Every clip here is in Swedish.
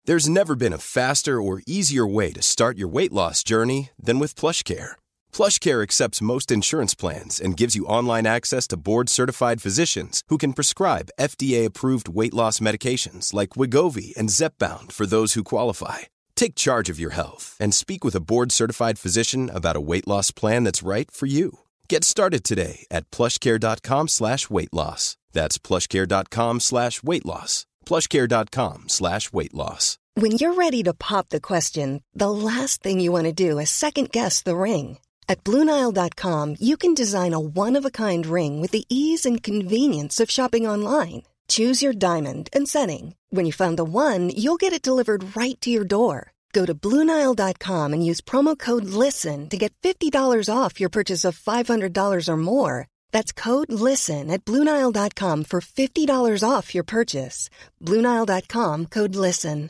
There's never been a faster or easier way to start your weight loss journey than with PlushCare. PlushCare accepts most insurance plans and gives you online access to board-certified physicians who can prescribe FDA-approved weight loss medications like Wegovy and Zepbound for those who qualify. Take charge of your health and speak with a board-certified physician about a weight loss plan that's right for you. Get started today at plushcare.com/weightloss. That's plushcare.com/weightloss. plushcare.com/weightloss. When you're ready to pop the question, the last thing you want to do is second-guess the ring. At BlueNile.com, you can design a one-of-a-kind ring with the ease and convenience of shopping online. Choose your diamond and setting. When you find the one, you'll get it delivered right to your door. Go to BlueNile.com and use promo code LISTEN to get $50 off your purchase of $500 or more. That's code LISTEN at BlueNile.com for $50 off your purchase. BlueNile.com, code LISTEN.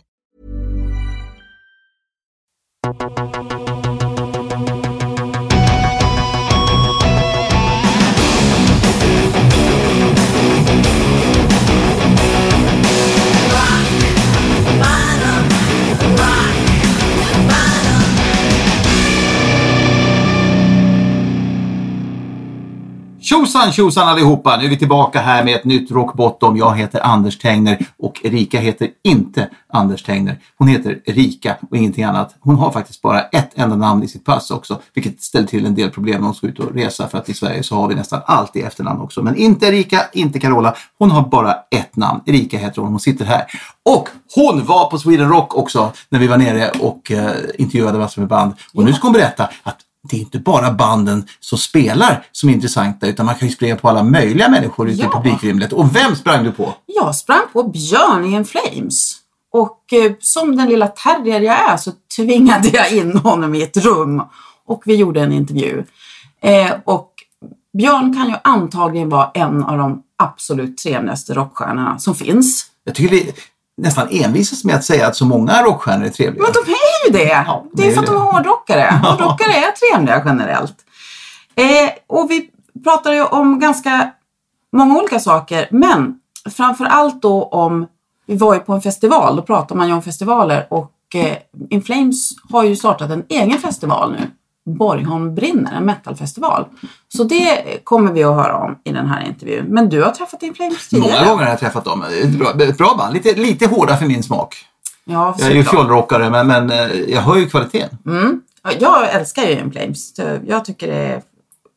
Tjosan allihopa, nu är vi tillbaka här med ett nytt Rock Bottom. Jag heter Anders Tengner och Erika heter inte Anders Tengner. Hon heter Erika och ingenting annat. Hon har faktiskt bara ett enda namn i sitt pass också, vilket ställer till en del problem när hon ska ut och resa, för att i Sverige så har vi nästan alltid efternamn också. Men inte Erika, inte Carola, hon har bara ett namn. Erika heter hon sitter här. Och hon var på Sweden Rock också när vi var nere och intervjuade massor med band. Och nu ska hon berätta att det är inte bara banden som spelar som är intressanta, utan man kan ju springa på alla möjliga människor ute i publikrymlet. Och vem sprang du på? Jag sprang på Björn i In Flames. Och som den lilla terrier jag är så tvingade jag in honom i ett rum. Och vi gjorde en intervju. Och Björn kan ju antagligen vara en av de absolut trevligaste rockstjärnorna som finns. Jag tycker vi nästan envisas med att säga att så många rockstjärnor är trevliga. Men de är ju det. Ja, det är för att de är hårdrockare. Hårdrockare är trevliga generellt. Och vi pratar ju om ganska många olika saker. Men framförallt då om, vi var ju på en festival. Då pratar man ju om festivaler. Och In Flames har ju startat en egen festival nu. Borgholm brinner, en metalfestival. Så det kommer vi att höra om i den här intervjun. Men du har träffat In Flames tidigare. Många gånger har jag träffat dem. Ett bra band. Lite hårda för min smak. Ja, jag är ju fjollrockare, men jag hör ju kvaliteten. Mm. Jag älskar ju In Flames. Jag tycker det är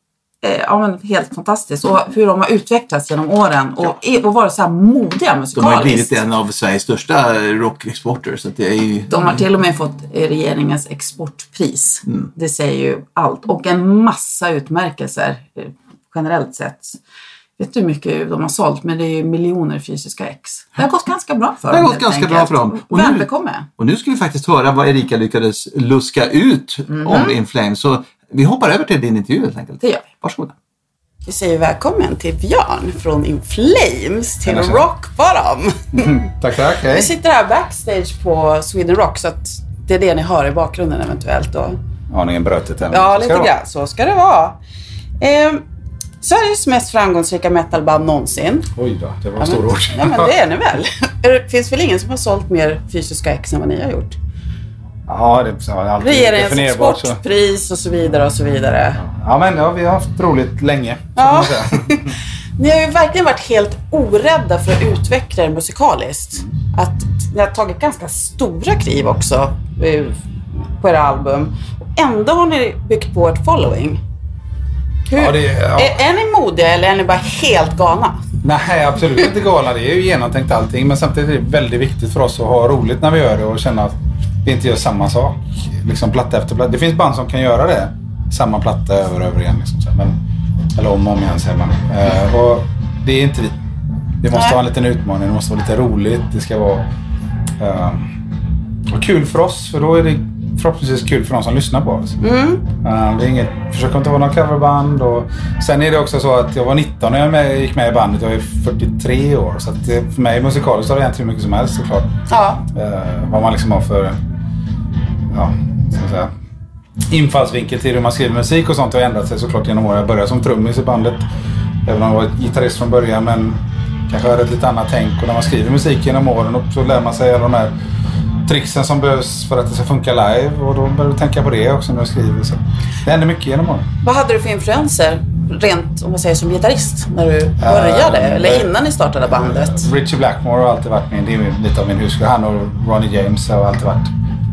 helt fantastiskt. Och hur de har utvecklats genom åren. Och varit så här modiga musikaliskt. De har blivit en av Sveriges största rockexporter. Så att det är ju... De har till och med fått regeringens exportpris. Mm. Det säger ju allt. Och en massa utmärkelser generellt sett. Vet du hur mycket de har sålt? Men det är ju miljoner fysiska ex. Det har gått ganska bra för dem. Det har gått ganska bra för dem. Och nu ska vi faktiskt höra vad Erika lyckades luska ut om In Flames. Så vi hoppar över till din intervju helt enkelt. Det gör vi. Varsågoda. Vi säger välkommen till Björn från In Flames till Rock Bottom. Tack. Hej. Vi sitter här backstage på Sweden Rock, så att det är det ni hör i bakgrunden eventuellt. Aningen brötet. Ja, lite grann. Så ska det vara. Sveriges mest framgångsrika metalband någonsin. Oj då, det var en stor ord. Nej, men det är ni väl. Det finns väl ingen som har sålt mer fysiska ex än vad ni har gjort? Ja, det har alltid regeringens exportpris och så vidare och så vidare. Ja, vi har haft roligt länge. Ja. Ni har ju verkligen varit helt orädda för att utveckla er musikaliskt. Att ni har tagit ganska stora kliv också på era album. Och ändå har ni byggt på ett following. Är ni modiga eller är ni bara helt galna? Nej, absolut inte galna. Det är ju genomtänkt allting. Men samtidigt är det väldigt viktigt för oss att ha roligt när vi gör det och känna att vi inte gör samma sak. Liksom platta efter platta. Det finns band som kan göra det. Samma platta över och över igen. Liksom, eller om och om igen säger man. Och det är inte vi. Det måste vara en liten utmaning. Det måste vara lite roligt. Det ska vara kul för oss. För då är det förhoppningsvis kul för de som lyssnar på oss. Det är inget, försöker inte vara någon coverband. Och sen är det också så att jag var 19 när jag gick med i bandet. Jag är 43 år. Så att det, för mig musikaliskt har det egentligen mycket som helst såklart. Ja. Vad man liksom har för ska man säga, infallsvinkel till hur man skriver musik och sånt har ändrat sig såklart genom åren. Jag började som trummis i bandet. Även om jag var gitarrist från början, men kanske hade ett lite annat tänk. Och när man skriver musik genom åren och så lär man sig alla de här tricksen som behövs för att det ska funka live. Och då börjar du tänka på det också när du skriver. Så det händer mycket genom åren. Vad hade du för influenser rent, om man säger, som gitarrist när du började? Eller innan ni startade bandet? Ritchie Blackmore har alltid varit det är lite av min husgård. Han och Ronnie James har alltid varit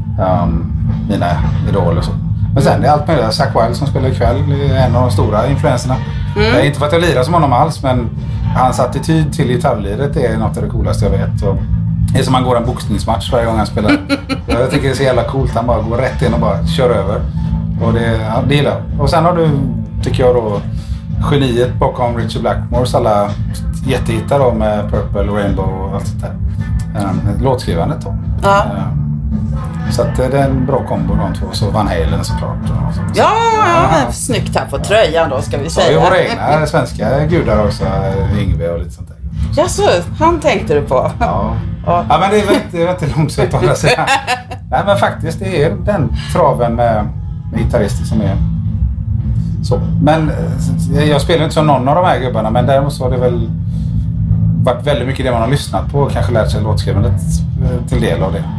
mina idoler. Så. Men sen det är allt möjligt. Zakk Wylde som spelar ikväll är en av de stora influenserna. Det är inte för att jag lirar som honom alls, men hans attityd till gitarrliret är något av det coolaste jag vet. Och det är som man går en boxningsmatch varje gång han spelar. Jag tycker det är så jävla coolt. Han bara går rätt in och bara kör över. Och det gillar jag. Och sen har du, tycker jag då, geniet bakom Ritchie Blackmores alla jättehittar då med Purple, Rainbow och allt sånt där. Låtskrivandet då. Ja. Så att det är en bra kombo de två. Så Van Halen såklart. Ja. Snyggt här på tröjan då, ska vi säga. Så har vi våra egna svenska gudar också. Yngve och lite sånt där. Ja, så han tänkte du på. Ja, men det är inte långsökt att säga. Nej, men faktiskt det är den traven med gitarrister som är så. Men jag spelar inte som någon av de här gubbarna, men däremot så har det väl varit väldigt mycket det man har lyssnat på och kanske lärt sig låtskrivandet till del av det.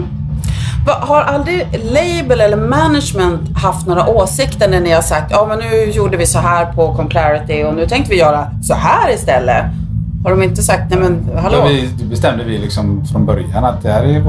Har aldrig label eller management haft några åsikter när ni har sagt men nu gjorde vi så här på Complarity och nu tänkte vi göra så här istället? Har de inte sagt, nej men hallå? Då bestämde vi liksom från början att det här är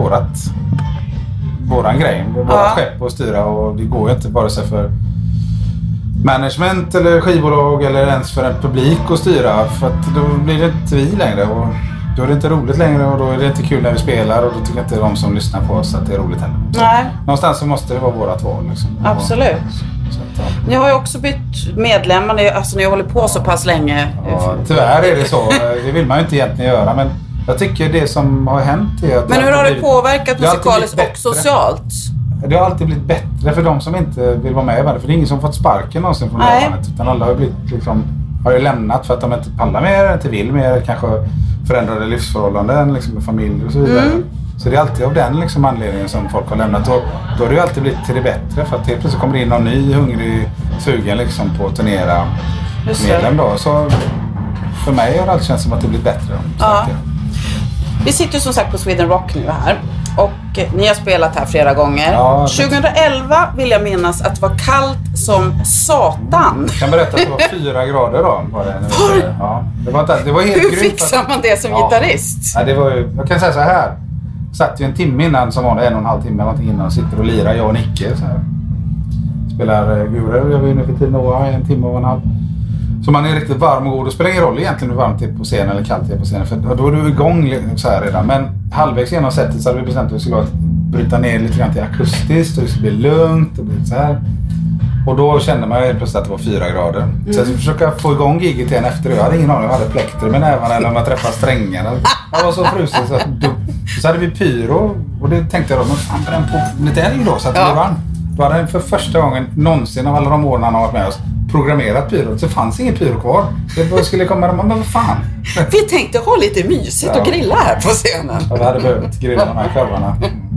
våran grej. Det är vårat skepp att styra och det går ju inte vare sig för management eller skivbolag eller ens för en publik att styra, för att då blir det inte vi längre och då är det inte roligt längre och då är det inte kul när vi spelar och då tycker inte de som lyssnar på oss att det är roligt heller. Nej. Någonstans så måste det vara vårat val liksom. Absolut. Ni har ju också bytt medlemmar, alltså ni har hållit på så pass länge. Ja, tyvärr är det så. Det vill man ju inte egentligen göra, men jag tycker det som har hänt är att... Men hur har det påverkat musikaliskt och socialt? Det har alltid blivit bättre för de som inte vill vara med i bandet, för det är ingen som fått sparken någonsin från bandet, utan alla har blivit liksom, har ju lämnat för att de inte pallar mer, inte vill mer, kanske förändrade livsförhållanden liksom med familj och så vidare. Så det är alltid av den liksom anledningen som folk har lämnat, och då har det ju alltid blivit till det bättre, för att helt plötsligt kommer det in någon ny hungrig sugen liksom på att turnera medlem då. Så för mig har det alltid känts som att det blir bättre. Vi sitter som sagt på Sweden Rock nu här och ni har spelat här flera gånger. 2011 vill jag minnas att det var kallt som satan. Jag kan berätta att det var 4 grader då. Det var helt Hur fixar man det som gitarrist? Ja, det var ju, jag kan säga så här. Satt ju en timme innan, som var det 1,5 timme någonting innan, och sitter och lirar, jag och Nicke så här. Spelar gurer, jag var inne för tiden och 1 timme och 1,5. Så man är riktigt varm och god. Det spelar ingen roll egentligen hur varmt det är på scenen eller kallt det är på scenen, för då är du igång så här redan. Men halvvägs genom sättet så hade vi bestämt att vi skulle bryta ner lite grann till akustiskt och det skulle bli lugnt och bli så här. Och då kände man ju plötsligt att det var 4 grader. Så jag försöka få igång giget igen efter det. Jag hade ingen aning, jag hade plektrum med nävarna eller om jag träffade strängarna. Jag var så frusen så hade vi pyro, och det tänkte jag då, men fan bränn på lite eld då så att det brann. Då hade han för första gången någonsin av alla de åren han har varit med oss programmerat pyro. Så fanns ingen pyro kvar. Det skulle komma, men vad fan. Vi tänkte ha lite mysigt och grilla här på scenen. Ja, vi hade behövt grilla de här korvarna.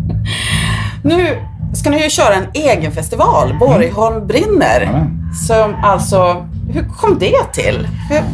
Nu ska ni ju köra en egen festival, Borgholm brinner. Som alltså, hur kom det till?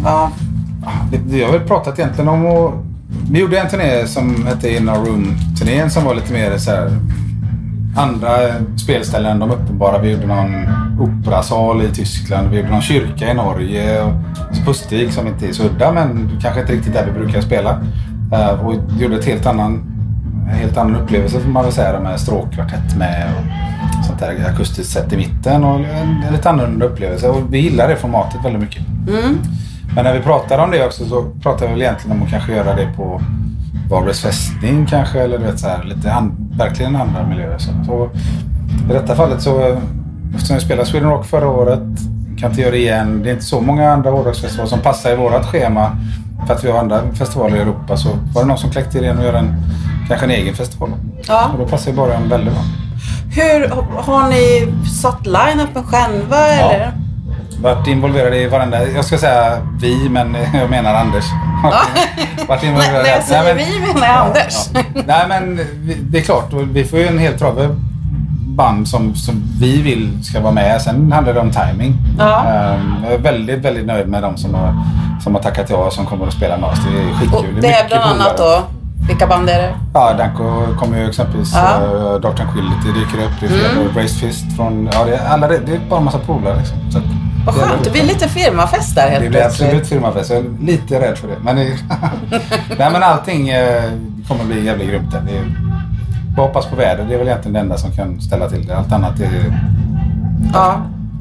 Jag har väl pratat egentligen om, och vi gjorde en turné som hette In Our Room-turnén som var lite mer så här andra spelställen än de uppenbara. Vi gjorde någon operasal i Tyskland, vi gjorde någon kyrka i Norge och Pussvik som inte är så udda, men kanske inte riktigt där vi brukar spela. Och gjorde ett helt annan upplevelse får man väl säga, med stråkkvartett med och sånt där akustiskt sätt i mitten och en lite annorlunda upplevelse, och vi gillar det formatet väldigt mycket. Men när vi pratar om det också så pratar vi väl egentligen om att kanske göra det på Varbergs fästning kanske, eller du vet så här, lite verkligen andra miljöer. Så i detta fallet så, eftersom vi spelade Sweden Rock förra året, kan inte göra det igen. Det är inte så många andra hårdrocksfestivaler som passar i vårat schema, för att vi har andra festivaler i Europa, så var det någon som kläckte idén att göra kanske en egen festival. Och då passar ju bara en väldigt bra. Hur har ni satt line-upen själva eller? Varit involverade i varandra. Jag ska säga vi, men jag menar Anders. Varit involverade. När jag säger vi menar jag Anders. Nej, men det är klart. Vi får ju en helt trave band som vi vill ska vara med. Sen handlar det om timing. Jag är väldigt, väldigt nöjd med dem som har tackat ja, som kommer att spela med oss. Det är skitkul. Och det är bland annat då? Vilka band är det? Ja, Danko kommer ju exempelvis. Dark Tranquility dyker upp. Det är flera Raised Fist från... Ja, det är bara en massa polare liksom. Så att, vad skönt, det blir lite firmafest där helt plötsligt. Det blir absolut firmafest. Jag är lite rädd för det. Men, nej, men allting kommer bli jävligt grymt där. Jag hoppas på väder. Det är väl egentligen det enda som kan ställa till det. Allt annat är... Ja.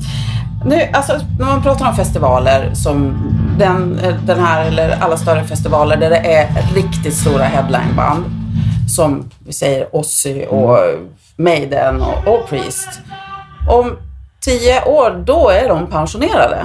Nu, alltså, när man pratar om festivaler som den här eller alla större festivaler där det är riktigt stora headlineband som vi säger Ozzy och Maiden och Priest. Om 10 år då är de pensionerade.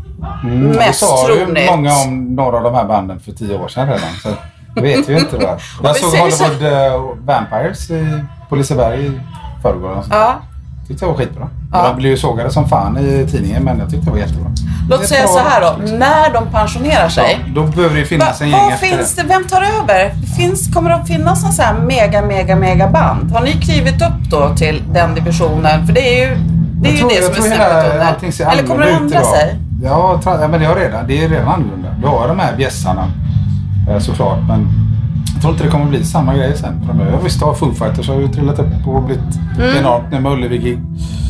Mest troligt. Det sa ju många om några av de här banden för 10 år sedan redan. Så det vet vi inte då. Jag såg Hollywood Vampires på Liseberg i förrgår. Ja. Tyckte det var skitbra. De blev ju sågade som fan i tidningen, men jag tyckte det var jättebra. Låt säga så här då, liksom. När de pensionerar sig. Ja, då behöver det finnas en gäng efter finns det. Vem tar över? Kommer det att finnas en sån här mega band? Har ni klivit upp då till den divisionen? För det är ju det som är snäppet under. Eller kommer det ändra sig? Ja, men det är redan annorlunda. Du har de här bjässarna såklart, men jag tror inte det kommer bli samma grej sen framöver. Visst har Foo Fighters har ju trillat upp och blivit enormt med Ullevi.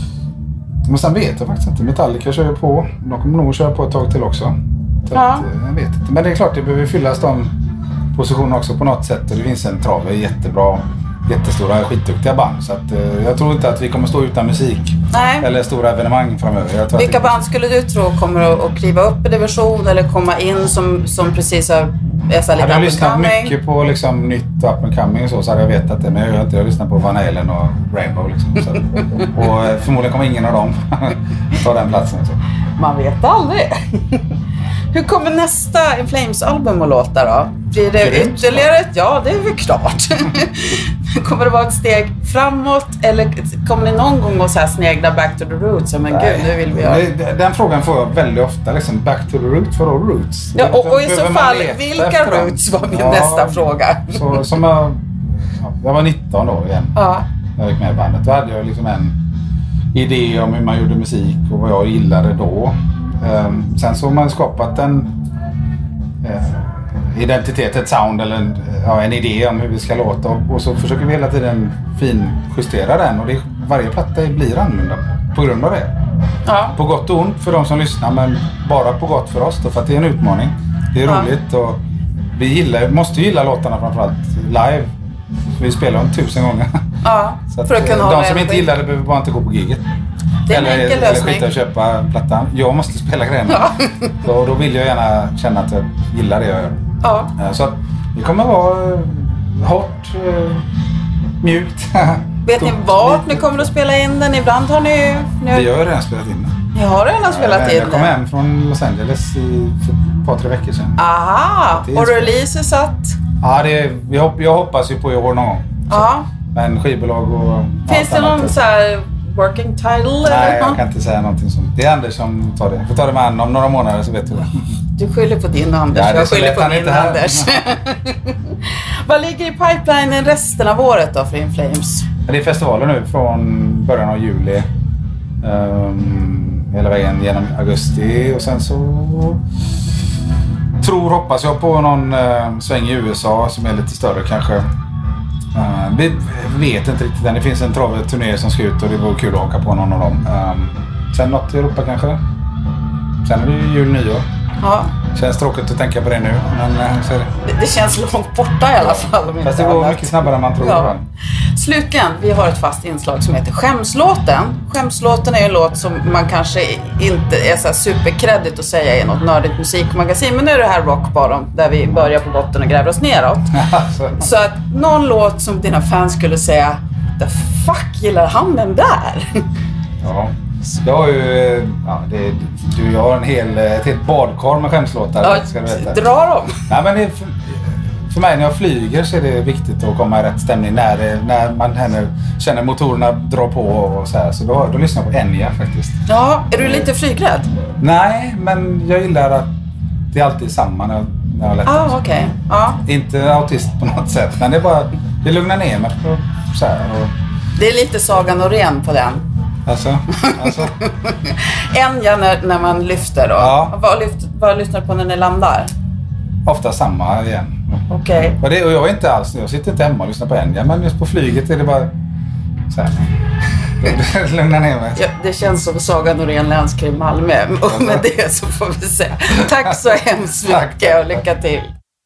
Men sen vet jag faktiskt inte. Metallica kör ju på. De kommer nog köra på ett tag till också. Jag vet inte. Men det är klart, det behöver fyllas de positionerna också på något sätt. Och det finns en trave jättebra, jättestora, skitduktiga band. Så att, jag tror inte att vi kommer stå utan musik. Nej. Eller stora evenemang framöver. Vilka band skulle du tro kommer att kliva upp i division eller komma in som precis har lite up and coming? Jag har lyssnat mycket på liksom, nytt up and coming så hade jag vetat det. Men jag har inte lyssnat på Van Halen och Rainbow. Liksom, så. Och förmodligen kommer ingen av dem ta den platsen. Så. Man vet aldrig. Hur kommer nästa In Flames-album att låta då? Blir det ytterligare? Ja, det är väl klart. Kommer det vara ett steg framåt? Eller kommer ni någon gång att så här snegla back to the roots? Men gud, nu vill vi göra. Den frågan får jag väldigt ofta. Liksom, back to the roots, för all roots. Ja, och i så fall, vilka roots var min nästa fråga? Så, som jag var 19 då igen. Ja. När jag gick med i bandet. Då hade jag liksom en idé om hur man gjorde musik och vad jag gillade då. Sen så har man skapat en identitet, ett sound eller en idé om hur vi ska låta och så försöker vi hela tiden finjustera den och varje platta blir annorlunda på grund av det. Ja. På gott och ont för de som lyssnar, men bara på gott för oss då, för att det är en utmaning. Det är roligt och vi måste gilla låtarna framförallt live. Vi spelar dem 1000 gånger. Ja, så att, för att kunna de som inte gillar det behöver bara inte gå på giget. Det är en enkel lösning. Eller skita och köpa plattan. Jag måste spela grejerna. Så då vill jag gärna känna att jag gillar det jag gör. Ja. Så att det kommer vara hårt, mjukt. Vet ni vart ni kommer att spela in den? Ibland har ni... Vi har redan spelat in den. Ni har redan spelat in den? Jag kom hem från Los Angeles för ett par, 3 veckor sedan. Aha! Och release är satt? Ja, jag hoppas ju på i år någon gång. Ja. Men skivbolag och... Finns det någon så här... working title? Nej, jag kan inte säga någonting sånt. Det är Anders som tar det. Jag får ta det med han om några månader så vet du. Du skyller på din Anders. Ja, jag skyller på min Anders. Vad ligger i pipelinen resten av året då för In Flames? Det är festivaler nu från början av juli. Hela vägen genom augusti. Och sen så hoppas jag på någon sväng i USA som är lite större kanske. Vi vet inte riktigt än. Det finns en turné som ska ut och det vore kul att åka på någon av dem. Sen något i Europa kanske. Sen är det ju jul, nyår. Ja. Känns tråkigt att tänka på det nu. Men, så är det känns långt borta i alla fall. Fast det går mycket snabbare än man tror. Ja. Slutligen, vi har ett fast inslag som heter Skämslåten. Skämslåten är en låt som man kanske inte är så superkreddigt att säga i något nördigt musikmagasin. Men nu är det här Rockbottom där vi börjar på botten och gräver oss neråt. Så att någon låt som dina fans skulle säga, the fuck gillar han den där? Ja. Jag har ju, jag har ett helt badkar med skämslåtar. Ja, ska du veta. Dra dem. Nej, men för mig när jag flyger så är det viktigt att komma i rätt stämning när man känner motorerna dra på och så här. Så då lyssnar jag på Enya faktiskt. Ja, är du lite flygrädd? Nej, men jag gillar att det är alltid samma när jag lättar. Okej. Inte autist på något sätt, men det lugnar ner mig så här. Det är lite Sagan och Ren på den. Alltså. Enya när man lyfter då. Ja. Vad lyssnar du på när ni landar? Ofta samma igen. Okej. Och jag är inte alls, jag sitter inte hemma och lyssnar på Enya, men just på flyget är det bara så här. Lugna ner mig. Ja, det känns som Saga Norén Länskrim Malmö. Och med det så får vi säga tack så hemskt mycket och lycka till.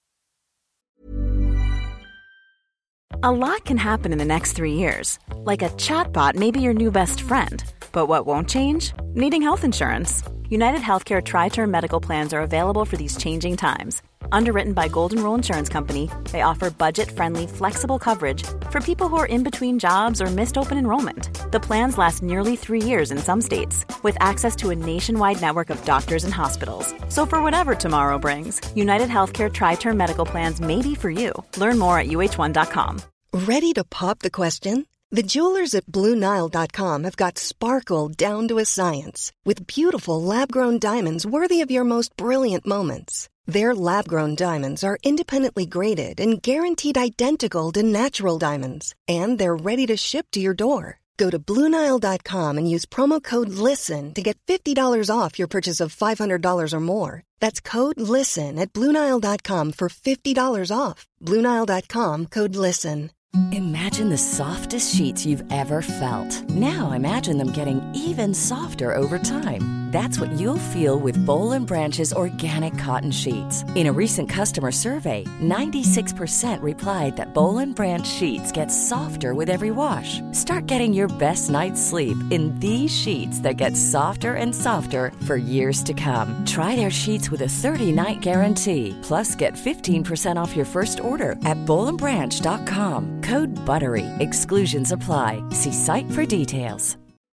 A lot can happen in the next 3 years. Like a chatbot may be your new best friend. But what won't change? Needing health insurance. United Healthcare Tri-Term Medical Plans are available for these changing times. Underwritten by Golden Rule Insurance Company, they offer budget-friendly, flexible coverage for people who are in between jobs or missed open enrollment. The plans last nearly 3 years in some states, with access to a nationwide network of doctors and hospitals. So for whatever tomorrow brings, United Healthcare Tri-Term Medical Plans may be for you. Learn more at uh1.com. Ready to pop the question? The jewelers at BlueNile.com have got sparkle down to a science with beautiful lab-grown diamonds worthy of your most brilliant moments. Their lab-grown diamonds are independently graded and guaranteed identical to natural diamonds, and they're ready to ship to your door. Go to BlueNile.com and use promo code LISTEN to get $50 off your purchase of $500 or more. That's code LISTEN at BlueNile.com for $50 off. BlueNile.com, code LISTEN. Imagine the softest sheets you've ever felt. Now imagine them getting even softer over time. That's what you'll feel with Boll & Branch's organic cotton sheets. In a recent customer survey, 96% replied that Boll & Branch sheets get softer with every wash. Start getting your best night's sleep in these sheets that get softer and softer for years to come. Try their sheets with a 30-night guarantee. Plus, get 15% off your first order at bollandbranch.com. Code BUTTERY. Exclusions apply. See site for details.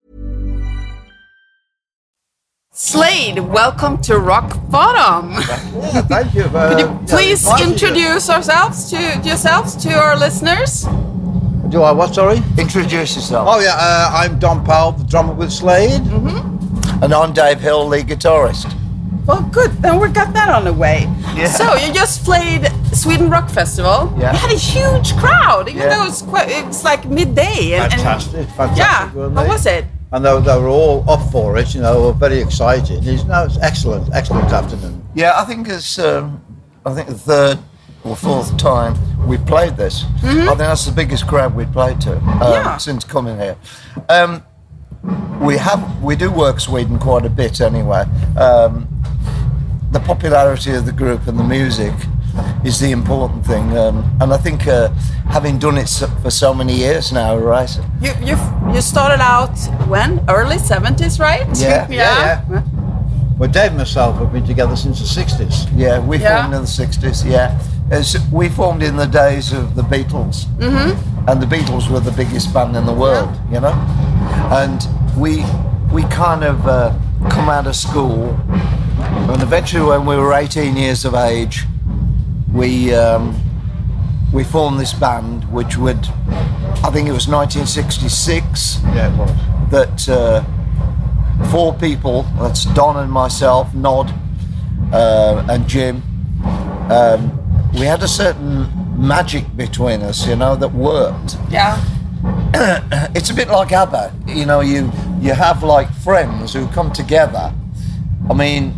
Slade, welcome to Rock Bottom. Yeah, thank you. Could you please introduce yourselves to our listeners? Do I what, sorry? Introduce yourself. Oh, yeah, I'm Don Powell, the drummer with Slade. Mm-hmm. And I'm Dave Hill, lead guitarist. Well, good. Then we got that on the way. Yeah. So, you just played Sweden Rock Festival. Yeah. You had a huge crowd, even though it's like midday. Fantastic. Yeah. How was it? And they were all up for it, were very excited. It's excellent afternoon. Yeah, I think it's the third or fourth time we played this. Mm-hmm. I think that's the biggest crowd we've played to since coming here. We do work Sweden quite a bit anyway. The popularity of the group and the music is the important thing, and I think having done it for so many years now, right? You started out when? Early 70s, right? Yeah. Well, Dave and myself have been together since the 60s. Yeah, we formed in the 60s, we formed in the days of the Beatles. Mm-hmm. And the Beatles were the biggest band in the world, And we kind of come out of school, and eventually when we were 18 years of age, we formed this band, which I think it was 1966. Yeah, it was. That 4 people, that's Don and myself, Nod, and Jim, we had a certain magic between us, that worked. Yeah. It's a bit like ABBA, you have like friends who come together. I mean,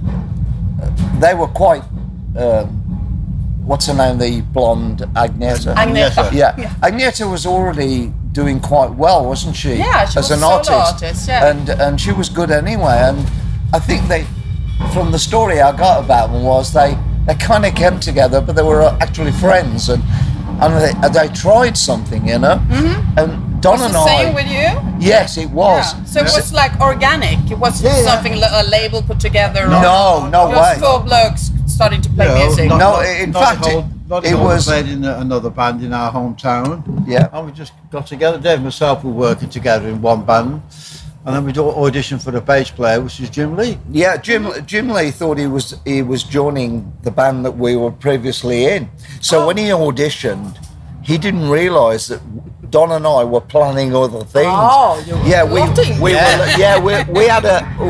they were quite, what's her name, the blonde Agneta? Agneta. Yeah. Agneta was already doing quite well, wasn't she? Yeah, she as was an artist, and she was good anyway. And I think from the story I got about them was they kind of came together, but they were actually friends, and they tried something, Mm-hmm. And Don and I. Was the same with you? Yes, it was. Yeah. So it was like organic. It wasn't something a label put together. No way. It was 4 blokes starting to play music. In fact, it was played in another band in our hometown. Yeah, and we just got together. Dave and myself were working together in one band, and then we auditioned for the bass player, which is Jim Lee. Yeah, Jim Lee thought he was joining the band that we were previously in. So when he auditioned, he didn't realise that Don and I were planning other things. Oh, you were plotting. We had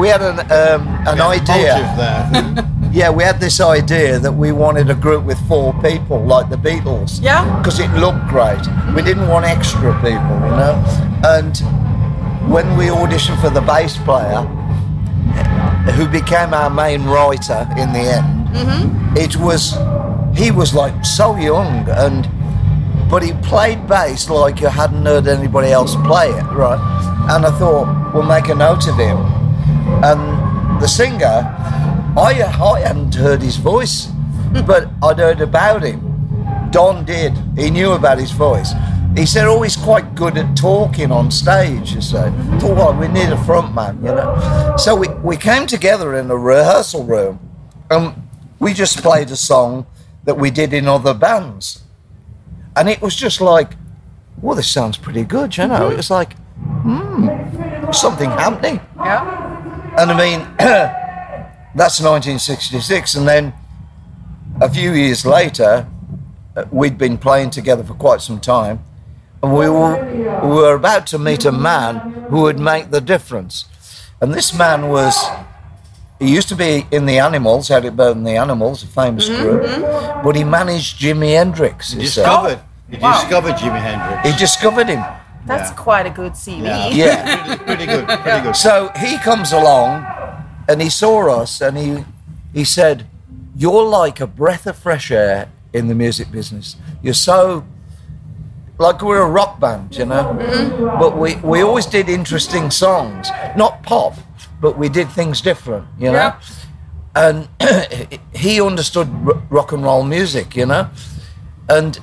an idea. There. Yeah, we had this idea that we wanted a group with 4 people, like the Beatles. Yeah. Because it looked great. We didn't want extra people, And when we auditioned for the bass player, who became our main writer in the end, it was he was like so young, but he played bass like you hadn't heard anybody else play it, right? And I thought, we'll make a note of him. And the singer, I hadn't heard his voice, but I'd heard about him. Don did. He knew about his voice. He said, oh, he's quite good at talking on stage, you say. I thought, well, we need a front man, you know. So we came together in a rehearsal room and we just played a song that we did in other bands. And it was just like, well, this sounds pretty good, you know. It was like, something happening. Yeah. And I mean, that's 1966. And then a few years later, we'd been playing together for quite some time. And we were about to meet a man who would make the difference. And this man he used to be in the Animals, Eric Burdon and the Animals, a famous group, but he managed Jimi Hendrix. He discovered Jimi Hendrix. He discovered him. That's quite a good CV. Yeah. pretty good. So he comes along and he saw us and he said, you're like a breath of fresh air in the music business. You're so... like we're a rock band, you know, but we always did interesting songs, not pop, but we did things different, you know. Yeah. And he understood rock and roll music, you know, and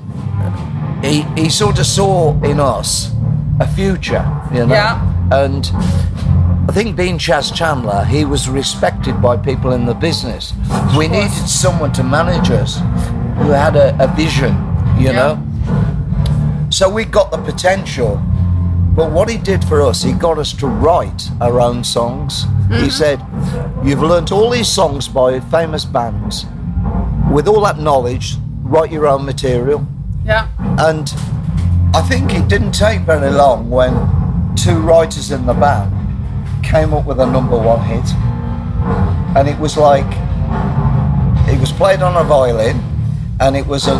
he sort of saw in us a future, you know. Yeah. And I think being Chas Chandler, he was respected by people in the business. We needed someone to manage us who had a vision, you know. So we got the potential, but what he did for us, he got us to write our own songs. He said, you've learnt all these songs by famous bands. With all that knowledge, write your own material. Yeah. And I think it didn't take very long when two writers in the band came up with a #1 hit. And it was like, it was played on a violin, and it was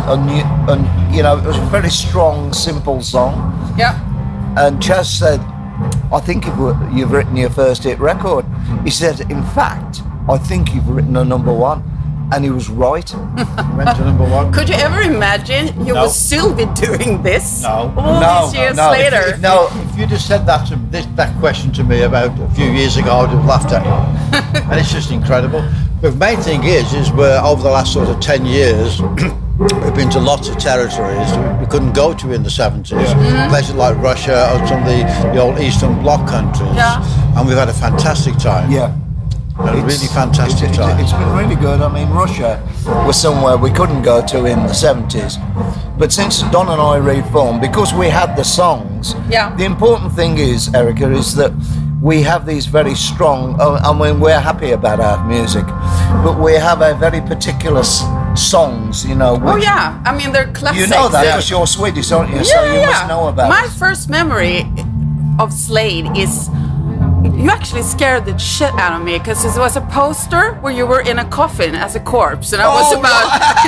it was a very strong, simple song. Yeah. And Chas said, I think you've written your first hit record. He said, in fact, I think you've written a #1. And he was right. Went to #1. Could you ever imagine you would still be doing this all these years later? If you'd have said that question to me about a few years ago, I would have laughed at you. And it's just incredible. The main thing is we're over the last sort of 10 years, we've been to lots of territories we couldn't go to in the 70s. Places like Russia or some of the old Eastern Bloc countries. Yeah. And we've had a fantastic time. Yeah. A really fantastic time. It's been really good. I mean, Russia was somewhere we couldn't go to in the 70s. But since Don and I reformed, because we had the songs, the important thing is, Erica, is that we have these very strong, I mean, we're happy about our music, but we have a very particular songs, you know. Oh, yeah. I mean, they're classics. You know that because you're Swedish, aren't you? So you must know about My first memory of Slade is... you actually scared the shit out of me because it was a poster where you were in a coffin as a corpse, and I was about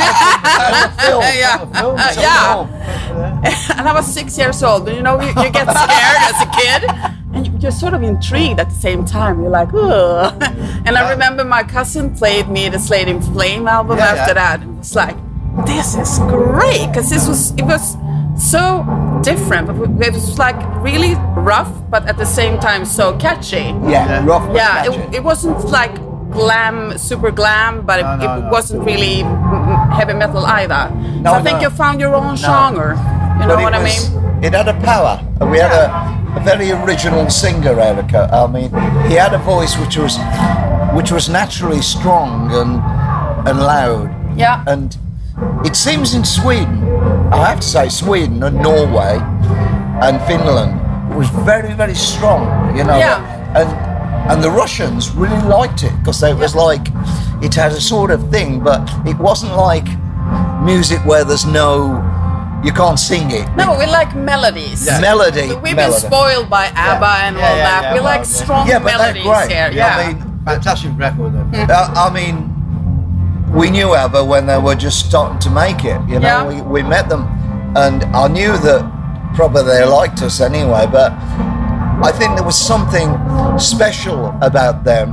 and I was 6 years old. And you know, you get scared as a kid, and you're sort of intrigued at the same time. You're like, ugh. And I remember my cousin played me the Slade in Flame album after that, and it was like, this is great, because it was so different, but it was like really rough, but at the same time so catchy. Rough. It wasn't like glam, super glam, but it wasn't really heavy metal either. So I think you found your own genre. You know what I mean? It had a power. We had a very original singer, Erica. I mean, he had a voice which was naturally strong and loud. Yeah. And it seems in Sweden, I have to say, Sweden and Norway and Finland was very, very strong, you know. Yeah. And the Russians really liked it because it was like, it had a sort of thing, but it wasn't like music where there's you can't sing it. No, we like melodies. Yeah. Melody. So we've been spoiled by ABBA and all that. We like strong melodies here. Yeah. I mean, fantastic record then. I mean, we knew ABBA when they were just starting to make it, you know. We met them, and I knew that probably they liked us anyway, but I think there was something special about them,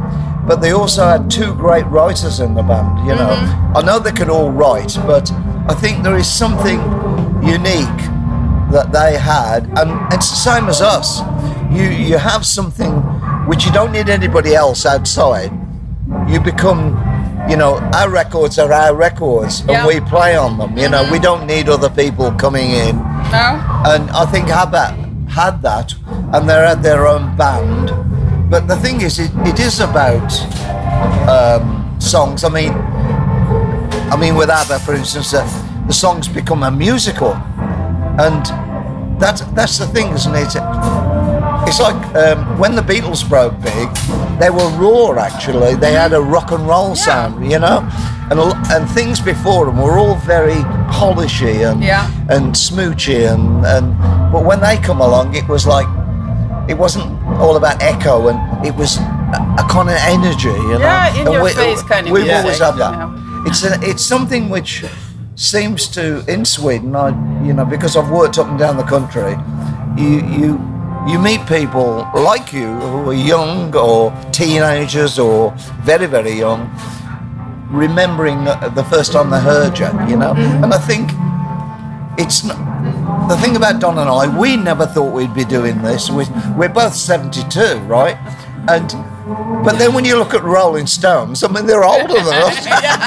but they also had two great writers in the band, you know. I know they could all write, but I think there is something unique that they had, and it's the same as us. You have something which you don't need anybody else outside. You become, you know, our records are our records, and we play on them. You know, we don't need other people coming in. No. And I think ABBA had that, and they had their own band. But the thing is, it is about songs. I mean, with ABBA, for instance, the songs become a musical, and that's the thing, isn't it? It's like when the Beatles broke big, they were raw. Actually, they had a rock and roll sound, you know, and things before them were all very polishy and smoochy, and but when they come along, it was like it wasn't all about echo, and it was a kind of energy, you know. Yeah, in your face kind of. We've always had that. It's something which seems to, in Sweden, you know, because I've worked up and down the country, you meet people like you who are young or teenagers or very, very young, remembering the first time they heard you, you know. And I think it's the thing about Don and I, we never thought we'd be doing this. We're both 72, right? But then when you look at Rolling Stones, I mean, they're older than us.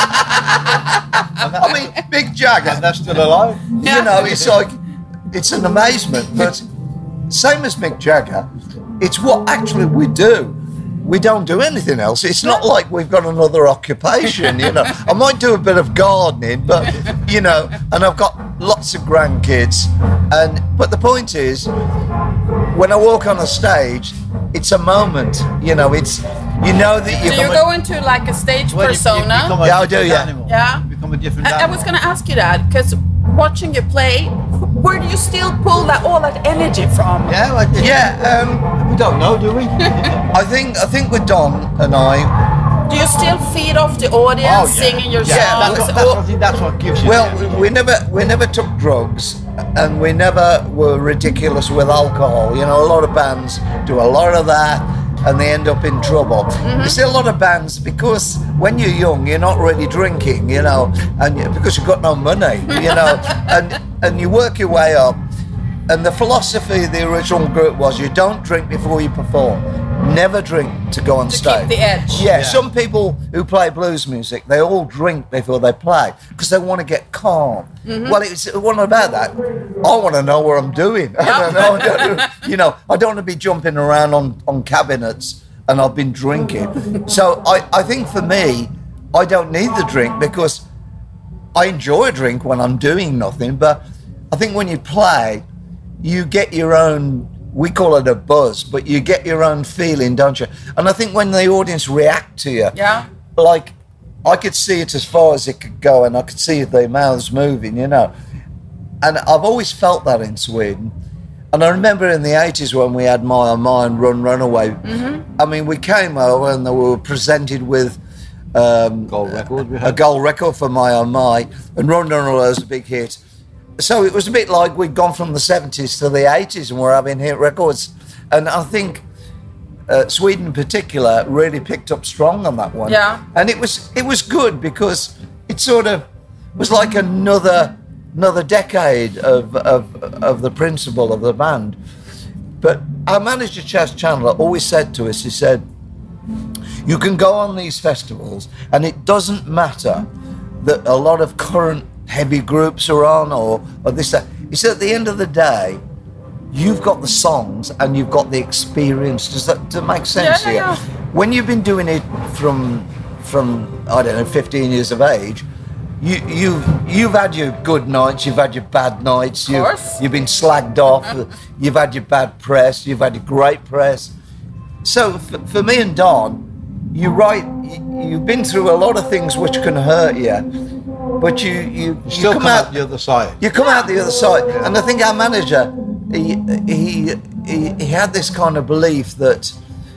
I mean, Mick Jagger, and they're still alive. You know, it's like, it's an amazement. But same as Mick Jagger, it's what actually we do. We don't do anything else. It's not like we've got another occupation, you know. I might do a bit of gardening, but, you know, and I've got lots of grandkids. But the point is, when I walk on a stage, it's a moment, you know, it's, you know that you're... Do you go into like a stage persona? Yeah, I do, yeah. Yeah. You become a different I was going to ask you that, because watching you play, where do you still pull all that energy from? We don't know, do we? I think with Don and I... Do you still feed off the audience singing your songs? That's what gives you... Well, we never took drugs, and we never were ridiculous with alcohol. You know, a lot of bands do a lot of that, and they end up in trouble. You see a lot of bands, because when you're young, you're not really drinking, you know, and because you've got no money, you know, and you work your way up. And the philosophy of the original group was, you don't drink before you perform. Never drink to go on stage. Keep the edge. Yeah, some people who play blues music, they all drink before they play because they want to get calm. Well, it wasn't about that. I want to know what I'm doing. I don't know, you know, I don't want to be jumping around on cabinets and I've been drinking. So I think for me, I don't need the drink because I enjoy a drink when I'm doing nothing. But I think when you play, you get your own, we call it a buzz, but you get your own feeling, don't you? And I think when the audience react to you, like I could see it as far as it could go, and I could see their mouths moving, you know. And I've always felt that in Sweden. And I remember in the 80s when we had My Oh My and Run Run Away, I mean, we came over and we were presented with gold record. A gold record for My Oh My, and Run Run Away was a big hit. So it was a bit like we'd gone from the 70s to the 80s and we're having hit records. And I think Sweden in particular really picked up strong on that one. Yeah. And it was good because it sort of was like another decade of the principle of the band. But our manager, Chas Chandler, always said to us, he said, you can go on these festivals and it doesn't matter that a lot of current heavy groups are on or this, that. He said at the end of the day, you've got the songs and you've got the experience. Does that make sense to you? Yeah. When you've been doing it from I don't know, 15 years of age, you've had your good nights, you've had your bad nights, you've been slagged off, you've had your bad press, you've had your great press. So for me and Don, you've been through a lot of things which can hurt you. But you still come out the other side. You come out the other side, and I think our manager, he had this kind of belief that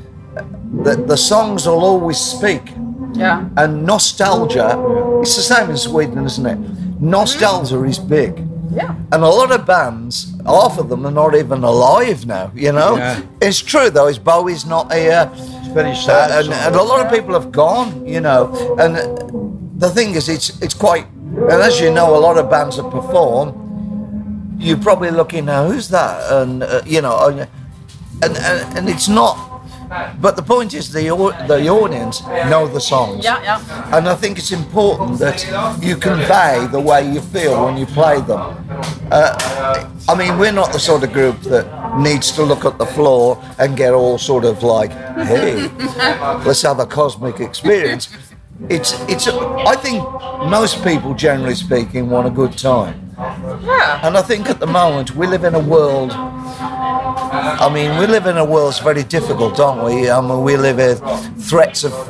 the songs will always speak. Yeah. And nostalgia, it's the same in Sweden, isn't it? Nostalgia is big. Yeah. And a lot of bands, half of them are not even alive now, you know? Yeah. It's true though, is Bowie's not here, very sad. And a lot of people have gone, you know. And the thing is, it's quite. And as you know, a lot of bands that perform, you're probably looking now, who's that? And you know, and it's not. But the point is, the audience know the songs. Yeah. And I think it's important that you convey the way you feel when you play them. I mean, we're not the sort of group that needs to look at the floor and get all sort of like, hey, let's have a cosmic experience. It's. I think most people, generally speaking, want a good time. Yeah. And I think at the moment we live in a world. I mean, we live in a world that's very difficult, don't we? I mean, we live in threats of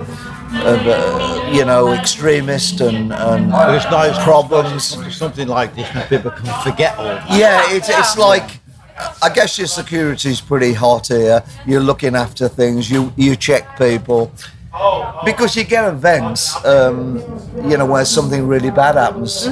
you know, extremist and it's nice problems. Something like this, and people can forget all that. Yeah, it's like, I guess your security's pretty hot here. You're looking after things. You check people. Because you get events, you know, where something really bad happens.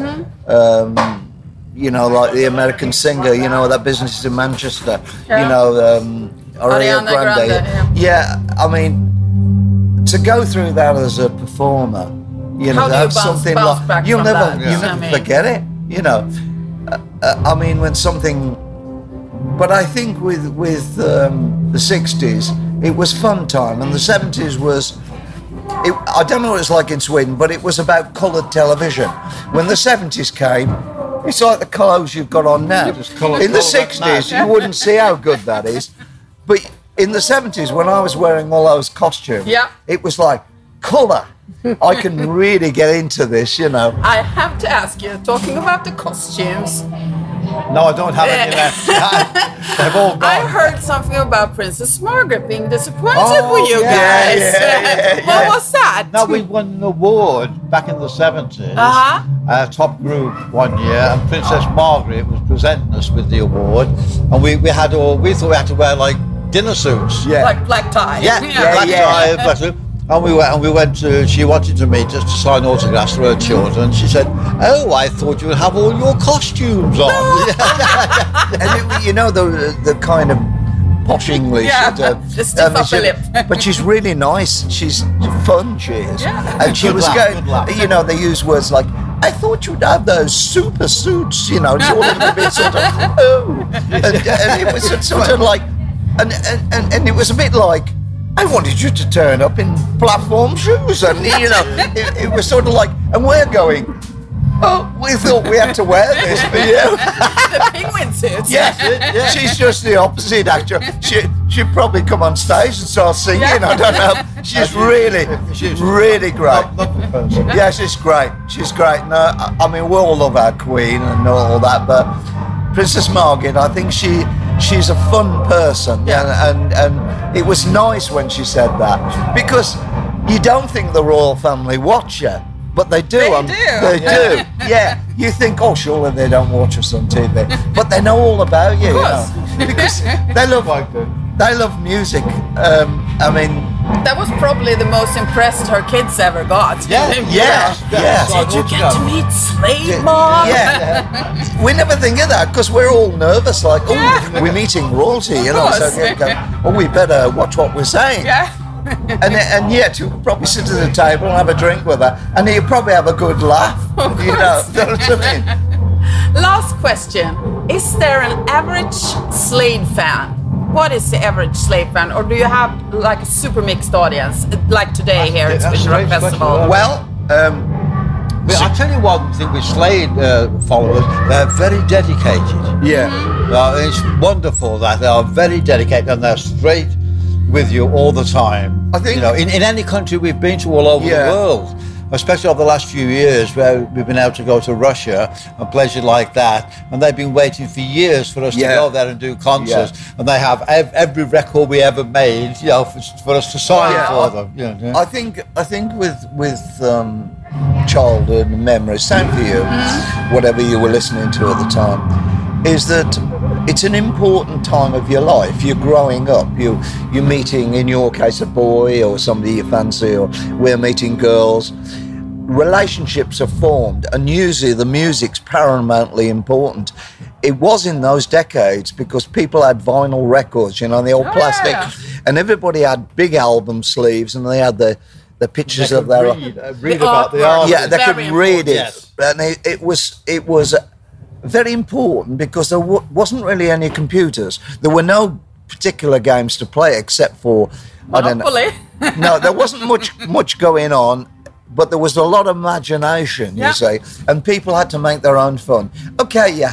You know, like the American Singer, you know, that business is in Manchester. You know, Ariana Grande. Yeah, I mean, to go through that as a performer, you know, that's something like you'll never forget it. You know, I mean, when something. But I think with the 60s, it was fun time, and the 70s was. I don't know what it's like in Sweden, but it was about coloured television. When the 70s came, it's like the clothes you've got on now. In the 60s, you wouldn't see how good that is. But in the 70s, when I was wearing all those costumes, it was like, colour. I can really get into this, you know. I have to ask you, talking about the costumes. No, I don't have any left. They've all gone. I heard something about Princess Margaret being disappointed with you guys. Yeah. What was that? No, we won an award back in the 70s. Top group one year, and Princess Margaret was presenting us with the award, and we thought we had to wear like dinner suits. Yeah. Like black tie. Black tie, black suit. And we went to, she wanted to meet us to sign autographs for her children. She said, oh, I thought you would have all your costumes on. And you know, the kind of posh English. The stiff upper lip. But she's really nice. She's fun, she is. Yeah. And she was going, you know, they use words like, I thought you'd have those super suits, you know, it's all a little bit sort of, and it was sort of like, and it was a bit like, I wanted you to turn up in platform shoes, and you know, it was sort of like, and we're going, oh, we thought we had to wear this for you. The penguin suits. Yeah, she's just the opposite, actually. She'd probably come on stage and start singing. I don't know. She's really great. Yeah, she's great. She's great. No, I mean, we all love our Queen and all that, but Princess Margaret, I think she's a fun person, and it was nice when she said that, because you don't think the royal family watch you, but they do. They do. Yeah. You think, oh, surely they don't watch us on TV, but they know all about you, you know, because they love music. I mean, that was probably the most impressed her kids ever got. Yeah. Did you get to meet Slade Mom? Yeah. We never think of that because we're all nervous, like, oh, we're meeting royalty, you know. So we better watch what we're saying. Yeah. and yet you could probably sit at the table and have a drink with her, and you'd probably have a good laugh. You know what I mean? Last question: is there an average Slade fan? What is the average Slade fan, or do you have like a super mixed audience like today here at Swedish Rock Festival? Well, I'll tell you one thing with Slade followers, they're very dedicated. Yeah. It's wonderful that they are very dedicated and they're straight with you all the time. I think, you know, in any country we've been to all over the world, especially over the last few years where we've been able to go to Russia and places like that, and they've been waiting for years for us to go there and do concerts, and they have every record we ever made, you know, for us to sign for them. Yeah. I think with childhood memories, same for you, whatever you were listening to at the time, is that it's an important time of your life. You're growing up. You're meeting, in your case, a boy or somebody you fancy, or we're meeting girls. Relationships are formed, and usually the music's paramountly important. It was in those decades because people had vinyl records, you know, the old plastic. and everybody had big album sleeves, and they had the pictures of their read about the art. Yeah, they could read it, yes. and it was very important because there wasn't really any computers. There were no particular games to play except for Monopoly. I don't know. No, there wasn't much going on. But there was a lot of imagination, you see, and people had to make their own fun. Okay, you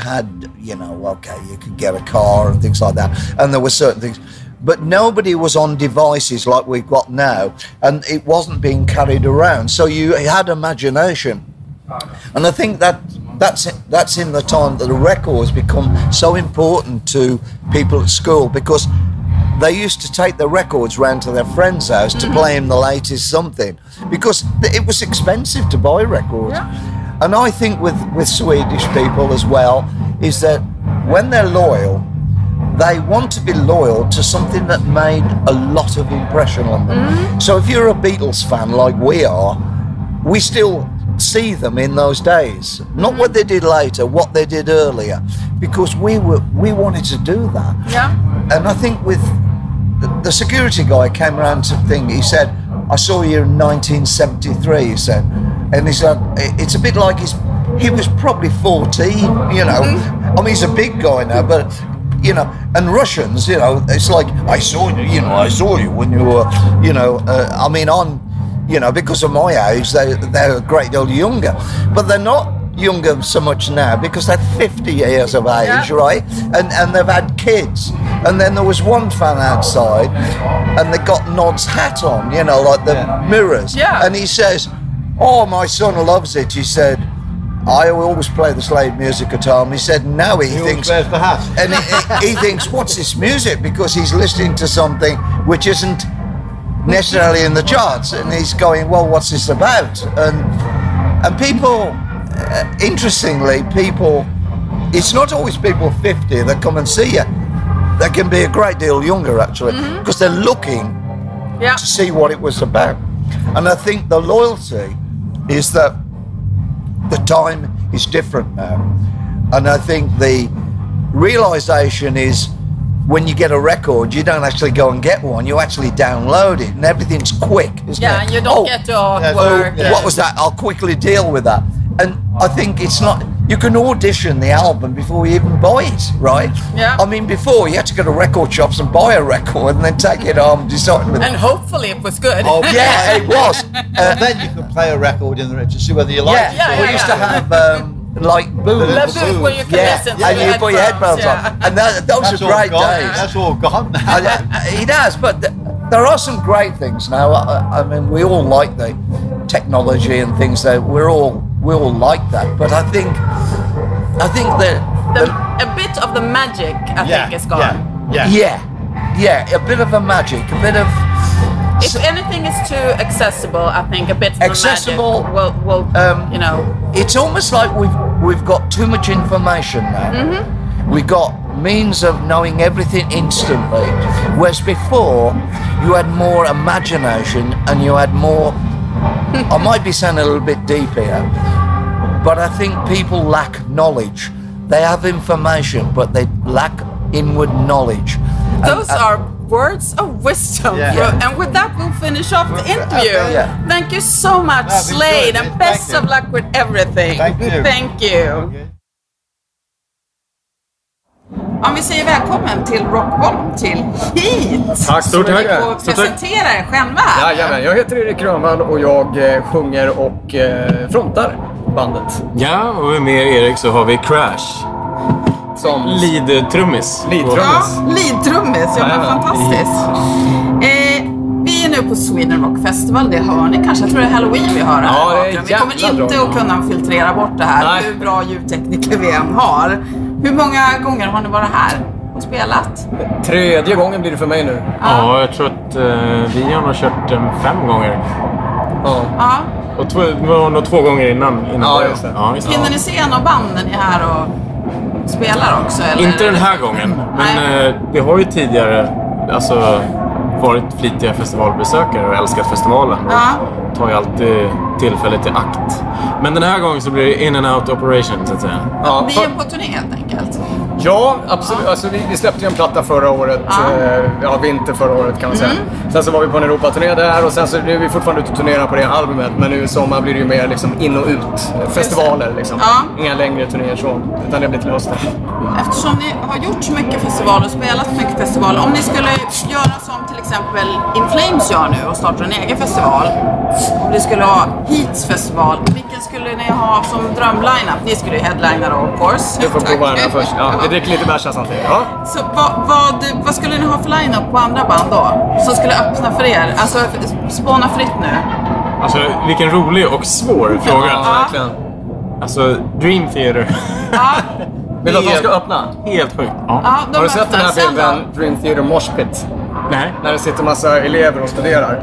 could get a car and things like that, and there were certain things. But nobody was on devices like we've got now, and it wasn't being carried around. So you had imagination. And I think that's in the time that the records become so important to people at school, because they used to take the records round to their friend's house to play him the latest something, because it was expensive to buy records. Yeah. And I think with Swedish people as well, is that when they're loyal, they want to be loyal to something that made a lot of impression on them. So if you're a Beatles fan like we are, we still see them in those days. Not what they did later, what they did earlier, because we wanted to do that. Yeah. And I think with the security guy came around to thing, he said, I saw you in 1973, he said. And he said, it's a bit like he was probably 14, you know. I mean, he's a big guy now, but, you know, and Russians, you know, it's like, I saw you when you were, you know, I mean, you know, because of my age, they're a great deal younger. But they're not younger so much now because they're 50 years of age, right? And they've had kids. And then there was one fan outside and they got Nod's hat on, you know, like the mirrors. Yeah. And he says, oh, my son loves it. He said, I always play the Slade music at home. He said, now he thinks... wears the hat. And he thinks, what's this music? Because he's listening to something which isn't necessarily in the charts. And he's going, well, what's this about? And people... interestingly, people, it's not always people 50 that come and see you. They can be a great deal younger, actually, because they're looking to see what it was about. And I think the loyalty is that the time is different now. And I think the realization is when you get a record, you don't actually go and get one, you actually download it, and everything's quick, isn't it? You don't get to work. What was that? I'll quickly deal with that. And I think it's not, you can audition the album before you even buy it, right? Yeah. I mean, before you had to go to record shops and buy a record and then take it home and decide. And hopefully it was good. Oh, yeah, it was. Then you could play a record in the to see whether you liked it. We used to have like booths. Where you can listen to and you put your headphones on. And those are great days. That's all gone now. It has, but there are some great things now. I mean, we all like the technology and things that we all like that, but I think that a bit of the magic I think is gone. Yeah, a bit of a magic, a bit of. If anything is too accessible, I think a bit of accessible the magic will you know. It's almost like we've got too much information now. We got means of knowing everything instantly, whereas before you had more imagination and you had more. I might be saying a little bit deep here, but I think people lack knowledge. They have information, but they lack inward knowledge. Those are words of wisdom. And with that, we'll finish off the interview. Thank you so much, Slade, and best of luck with everything. Thank you. Okay. Om vi säger välkommen till Rockboll till hit. Tack, stort tack. Så ni får presentera er själva. Jajamän, jag heter Erik Grönvall och jag sjunger och frontar bandet. Ja, och med Erik så har vi Crash. Som lead-trummis. Lead-trummis, men fantastiskt. Vi är nu på Sweden Rock Festival, det hör ni kanske. Jag tror det är Halloween vi har här. Vi kommer inte att kunna filtrera bort det här, hur bra ljudtekniker vi än har. Hur många gånger har ni varit här och spelat? 3:e gången blir det för mig nu. Ja, jag tror att vi har nog kört 5 gånger. Ja. Och det var nog 2 gånger innan det. Hinner ni se några band när ni är här och spelar också? Eller? Inte den här gången, men vi har ju tidigare varit flitiga festivalbesökare och älskat festivalen. Och tar ju alltid tillfället i akt. Men den här gången så blir det in and out operation, så att säga. Vi är på turné helt enkelt. Ja, absolut. Alltså, vi släppte ju en platta förra året. Vinter förra året kan man säga. Sen så var vi på en Europaturné där och sen så är vi fortfarande ute och turnerar på det albumet. Men nu i sommar blir det ju mer liksom in och ut festivaler liksom. Inga längre turnéer så, utan det blir till hösten. Eftersom ni har gjort så mycket festivaler och spelat mycket festivaler, om ni skulle göra som till exempel In Flames gör nu och starta en egen festival, om ni skulle ha Heats festival, vilken skulle ni ha som drömline-up? Ni skulle ju headlina då, of course. Du får prova den här först. Ja, vi dricker lite bärsa samtidigt. Ja. Så vad skulle ni ha för line-up på andra band då? Som skulle öppna för er? Alltså, spåna fritt nu. Alltså, vilken rolig och svår fråga. Ja, verkligen. Alltså, Dream Theater. Ja. Vill du att de ska öppna? Helt sjukt. Ja. Har du sett den här bilden, Dream Theater Mosh Pit? Nej. När det sitter massa elever och studerar.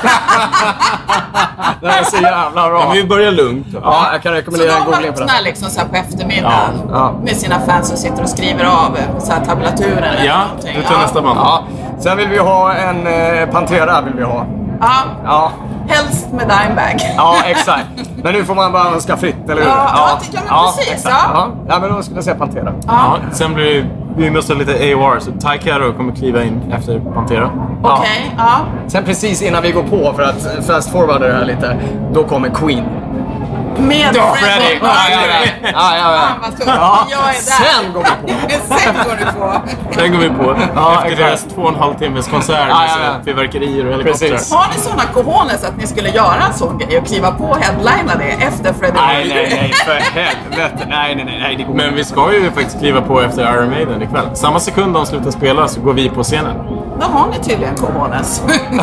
Det här är så jävla bra. Ja, vi börjar lugnt. Ja, jag kan rekommendera en googling på den. Så de öppnar liksom så här på eftermiddagen med sina fans som sitter och skriver av så här tabulaturen eller någonting. Det tar nästa band. Ja. Sen vill vi ha en Pantera vill vi ha. Ja. Helst med Dimebag. Ja, exakt. Men nu får man bara önska fritt, eller hur? Ja, precis. Ja, men då skulle jag säga Pantera. Ja, sen blir vi måste ha lite AOR, så Ty Caro kommer kliva in efter Pantera. Okej. Sen precis innan vi går på, för att fast forwarda det här lite, då kommer Queen. Med Freddie. Ja. Jag är där. Sen går vi på. Sen går du på. Sen går vi på. Efter deras 2,5 timmes konsert med fyrverkerier och helikoptrar. Precis. Har ni sådana cojones att ni skulle göra en sån grej och kliva på och headlina det efter Freddie? Nej, för helvete. Nej, det går. Men vi ska ju faktiskt kliva på efter Iron Maiden ikväll. Samma sekund de slutar spela så går vi på scenen. Då har ni tydligen cojones.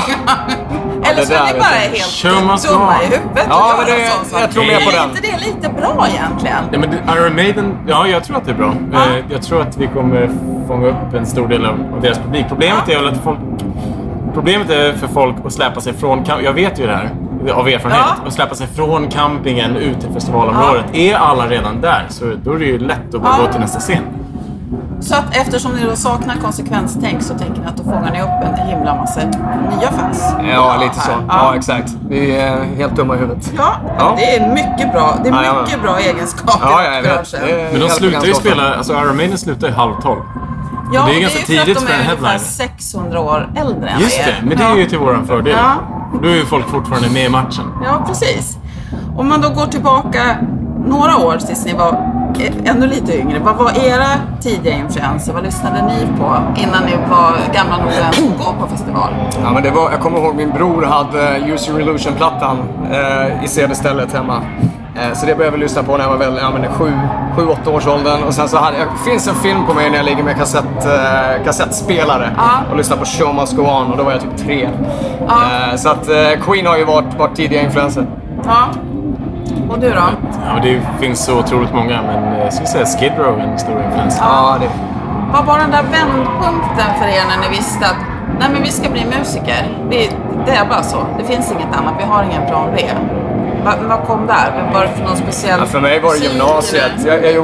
Eller så är ni bara helt dumma i huvudet och göra en sån sak. Jag tror mer på den. Är inte det lite bra egentligen? Ja, men Iron Maiden, jag tror att det är bra. Jag tror att vi kommer fånga upp en stor del av deras publik. Problemet är väl att problemet är för folk att släppa sig från jag vet ju det här av erfarenhet, att släppa sig från campingen ut till festivalområdet. Är alla redan där så då är det ju lätt att gå till nästa scen. Så att eftersom ni då saknar konsekvenstänk så tänker ni att då fångar ni upp en himla massa nya fans. Ja, lite så. Ja, exakt. Vi är helt dumma i huvudet. Ja. Det är mycket bra. Det är mycket bra egenskaper. Ja, jag vet. Men de slutar ju spela, alltså Iron Maiden slutar ju 12:30. Ja, det är ganska tidigt för en headliner. De är ungefär 600 år äldre än Just det, men det är ju till våran fördel. Då är ju folk fortfarande med i matchen. Ja, precis. Om man då går tillbaka några år tills ni var ännu lite yngre. Vad var era tidiga influenser? Vad lyssnade ni på innan ni var gamla nog att gå på festival? Ja, men jag kommer ihåg min bror hade Use Your Illusion-plattan i CD-stället hemma. Så det började jag lyssna på när jag var väl 7-8 års åldern. Och sen så finns en film på mig när jag ligger med kassettspelare och lyssnar på Show Must Go On, och då var jag typ 3. Så att Queen har ju varit tidiga influenser. Ja. Och du då? Ja, det finns så otroligt många, men jag skulle säga Skid Row är en stor influens. Ja, det. Vad var den där vändpunkten för er när ni visste att nej, men vi ska bli musiker? Det är bara så. Det finns inget annat. Vi har ingen plan B. Vad kom där? Var det för någon speciell... Ja, för mig var det gymnasiet.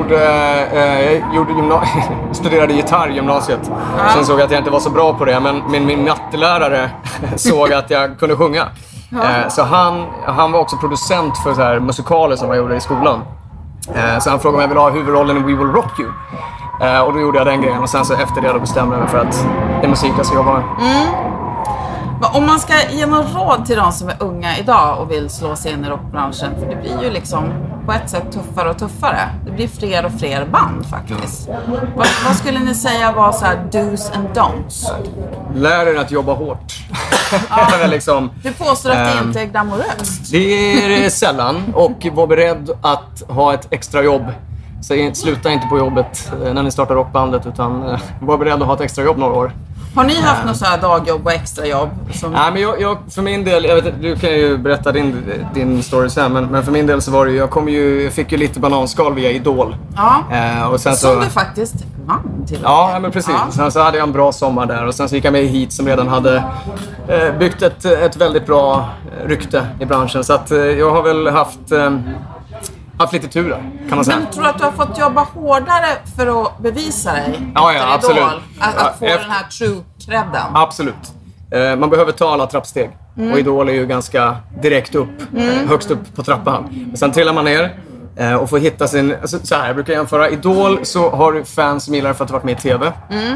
Jag studerade gitarr i gymnasiet. Sen såg jag att jag inte var så bra på det. Men min mattelärare såg att jag kunde sjunga. Så han var också producent för så här musikaler som jag gjorde i skolan. Så han frågade om jag ville ha huvudrollen i We Will Rock You. Och då gjorde jag den grejen. Och sen så efter det då bestämde jag mig för att det är musik jag ska jobba med. Om man ska ge någon råd till de som är unga idag och vill slå sig in i rockbranschen, för det blir ju liksom på ett sätt tuffare och tuffare. Det blir fler och fler band faktiskt. Vad skulle ni säga var så här do's and don'ts? Lär er att jobba hårt. Liksom, du påstår att det inte är glamoröst. Det är sällan, och var beredd att ha ett extra jobb. Så sluta inte på jobbet när ni startar rockbandet, utan var beredd att ha ett extra jobb några år. Har ni haft något så här dagjobb och extrajobb? Nej, men jag för min del, jag vet, du kan ju berätta din story sen, men för min del så var det ju, jag fick ju lite bananskal via Idol. Och sen som du faktiskt vann till. Ja, men precis. Sen så hade jag en bra sommar där, och sen så gick jag med i Heat som redan hade byggt ett väldigt bra rykte i branschen. Så att jag har väl haft lite tur där, kan man säga. Men tror du att du har fått jobba hårdare för att bevisa dig? Ja, absolut. Idol? Att få den här true credden? Absolut. Man behöver ta alla trappsteg. Och Idol är ju ganska direkt upp, högst upp på trappan. Men sen trillar man ner, Och få hitta sin... Alltså, så här, jag brukar jämföra. Idol så har du fans som gillar för att du varit med i TV.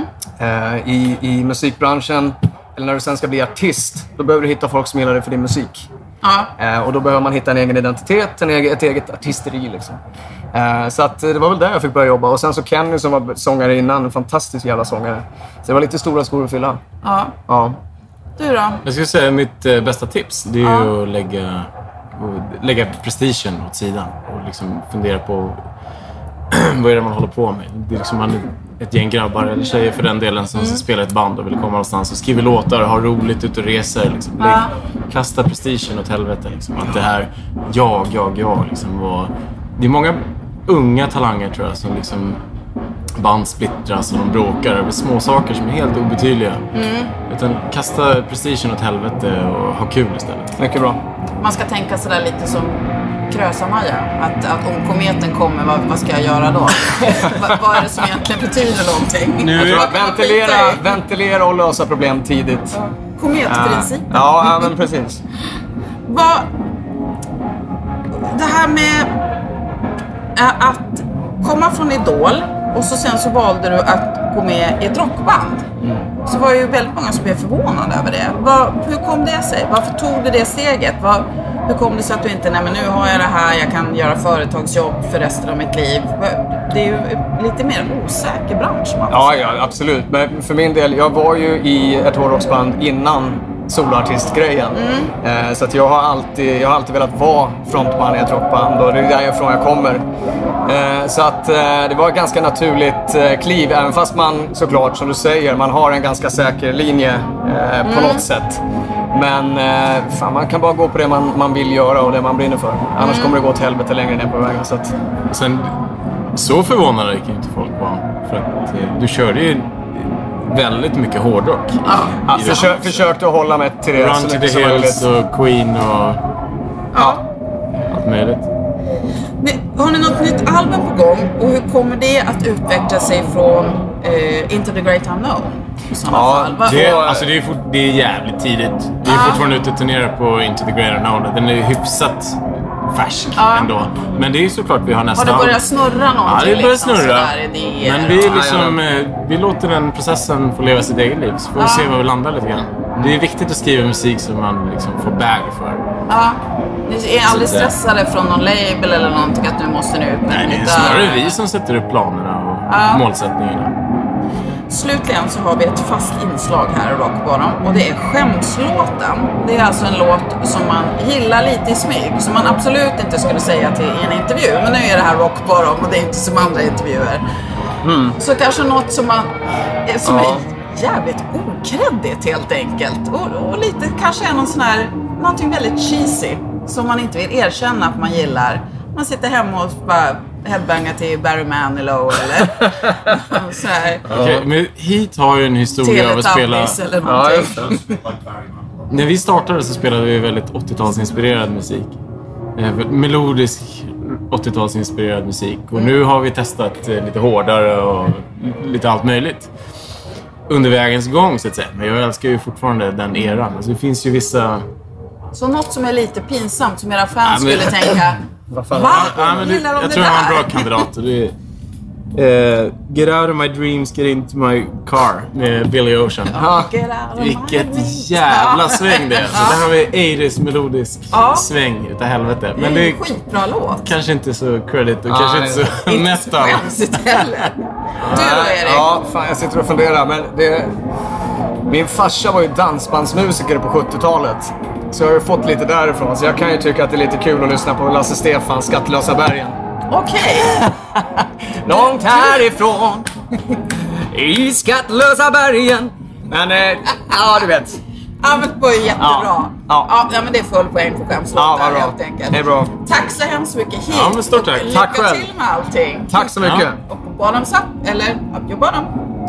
I musikbranschen, eller när du sen ska bli artist, då behöver du hitta folk som gillar dig för din musik. Och då behöver man hitta en egen identitet, ett eget artisteri liksom. Så att det var väl där jag fick börja jobba. Och sen så Kenny som var sångare innan, en fantastisk jävla sångare. Så det var lite stora skor att fylla. Ja. Du då? Jag skulle säga mitt bästa tips, det är ju att lägga prestigen åt sidan och liksom fundera på vad är det man håller på med. Det är liksom man ett gäng grabbar eller tjejer för den delen som spelar ett band och vill komma någonstans och skriver låtar och har roligt ut och reser liksom. Kasta prestigen åt helvete liksom. Att det här jag liksom. Och det är många unga talanger tror jag som liksom band splittras och de bråkar över små saker som är helt obetydliga. Utan kasta prestigen åt helvete och ha kul istället. Mycket bra. Man ska tänka sådär lite som Krösa-Maja. Att om kometen kommer, vad ska jag göra då? Vad är det som egentligen betyder någonting? Ventilera och lösa problem tidigt. Kometprincipen. Ja, men precis. Det här med att komma från Idol och sen så valde du att gå med i ett rockband. Så var ju väldigt många som blev förvånade över det. Hur kom det sig? Varför tog du det steget? Hur kom det sig att du inte, nej men nu har jag det här, jag kan göra företagsjobb för resten av mitt liv. Det är ju lite mer osäker bransch. Ja, absolut. Men för min del, jag var ju i ett hårdrocksband innan soloartistgrejen. Så att jag har alltid velat vara frontman i ett rockband och det är därifrån jag kommer. Så att det var ett ganska naturligt kliv, även fast man såklart, som du säger, man har en ganska säker linje på något sätt. Men man kan bara gå på det man vill göra och det man brinner för. Annars kommer det gå åt helvete längre ner på vägen. Så att... Sen, så förvånade kan ju inte folk vara. För att du körde ju väldigt mycket hårdrock. Försökte att hålla mig till det. Run to the Hills och Queen och allt möjligt. Har ni något nytt album på gång? Och hur kommer det att utveckla sig från Into the Great Unknown? Det är jävligt tidigt. Vi är fortfarande ute och turnerar på Into the Great Unknown. Den är ju hyfsat färsk ändå. Men det är ju såklart vi har nästa. Har det börjat snurra någonting? Ja, det börjar snurra. Men vi liksom, vi låter den processen få leva sitt eget liv. Så får vi se var vi landar lite grann. Det är viktigt att skriva musik som man liksom får bag för. Ni är aldrig stressade från någon label eller någonting att nu måste ni ut? Nej, det är snarare vi som sätter upp planerna och målsättningarna. Slutligen så har vi ett fast inslag här i Rock Bottom och det är skämslåten. Det är alltså en låt som man gillar lite i smyg, som man absolut inte skulle säga till i en intervju. Men nu är det här Rock Bottom och det är inte som andra intervjuer. Så kanske något som är jävligt okreddigt helt enkelt. Och lite kanske är någonting väldigt cheesy som man inte vill erkänna att man gillar. Man sitter hemma och bara headbangar till Barry Manilow eller så här. Okej, men hit har ju en historia av att spela. Eller någonting. När vi startade så spelade vi väldigt 80-talsinspirerad musik. Melodisk 80-talsinspirerad musik. Och nu har vi testat lite hårdare och lite allt möjligt. Under vägens gång så att säga. Men jag älskar ju fortfarande den eran. Alltså, det finns ju vissa... Så något som är lite pinsamt som era fans skulle tänka... Jag tror jag har en bra kandidat. Get out of my dreams, get into my car med Billy Ocean. Vilket jävla sväng det är. Så där har vi 80s melodisk sväng utav helvete. Men det är skitbra låt. Kanske inte så credit och kanske inte så metal. Du då, Erik? Ja, fan, jag sitter och funderar. Men min farsa var ju dansbandsmusiker på 70-talet. Så jag har ju fått lite därifrån. Så jag kan ju tycka att det är lite kul att lyssna på Lasse Stefans Skattlösa bergen. Okej. Långt härifrån i Skattlösa bergen. Men, du vet. Ja, men det var ju jättebra. Ja, men det är full poäng på skämslåtar helt enkelt. Det är bra. Tack så hemskt mycket hit. Ja, men stort tack. Tack själv. Lycka till med allting. Tack så mycket. Och på bottoms up, eller up your bottom.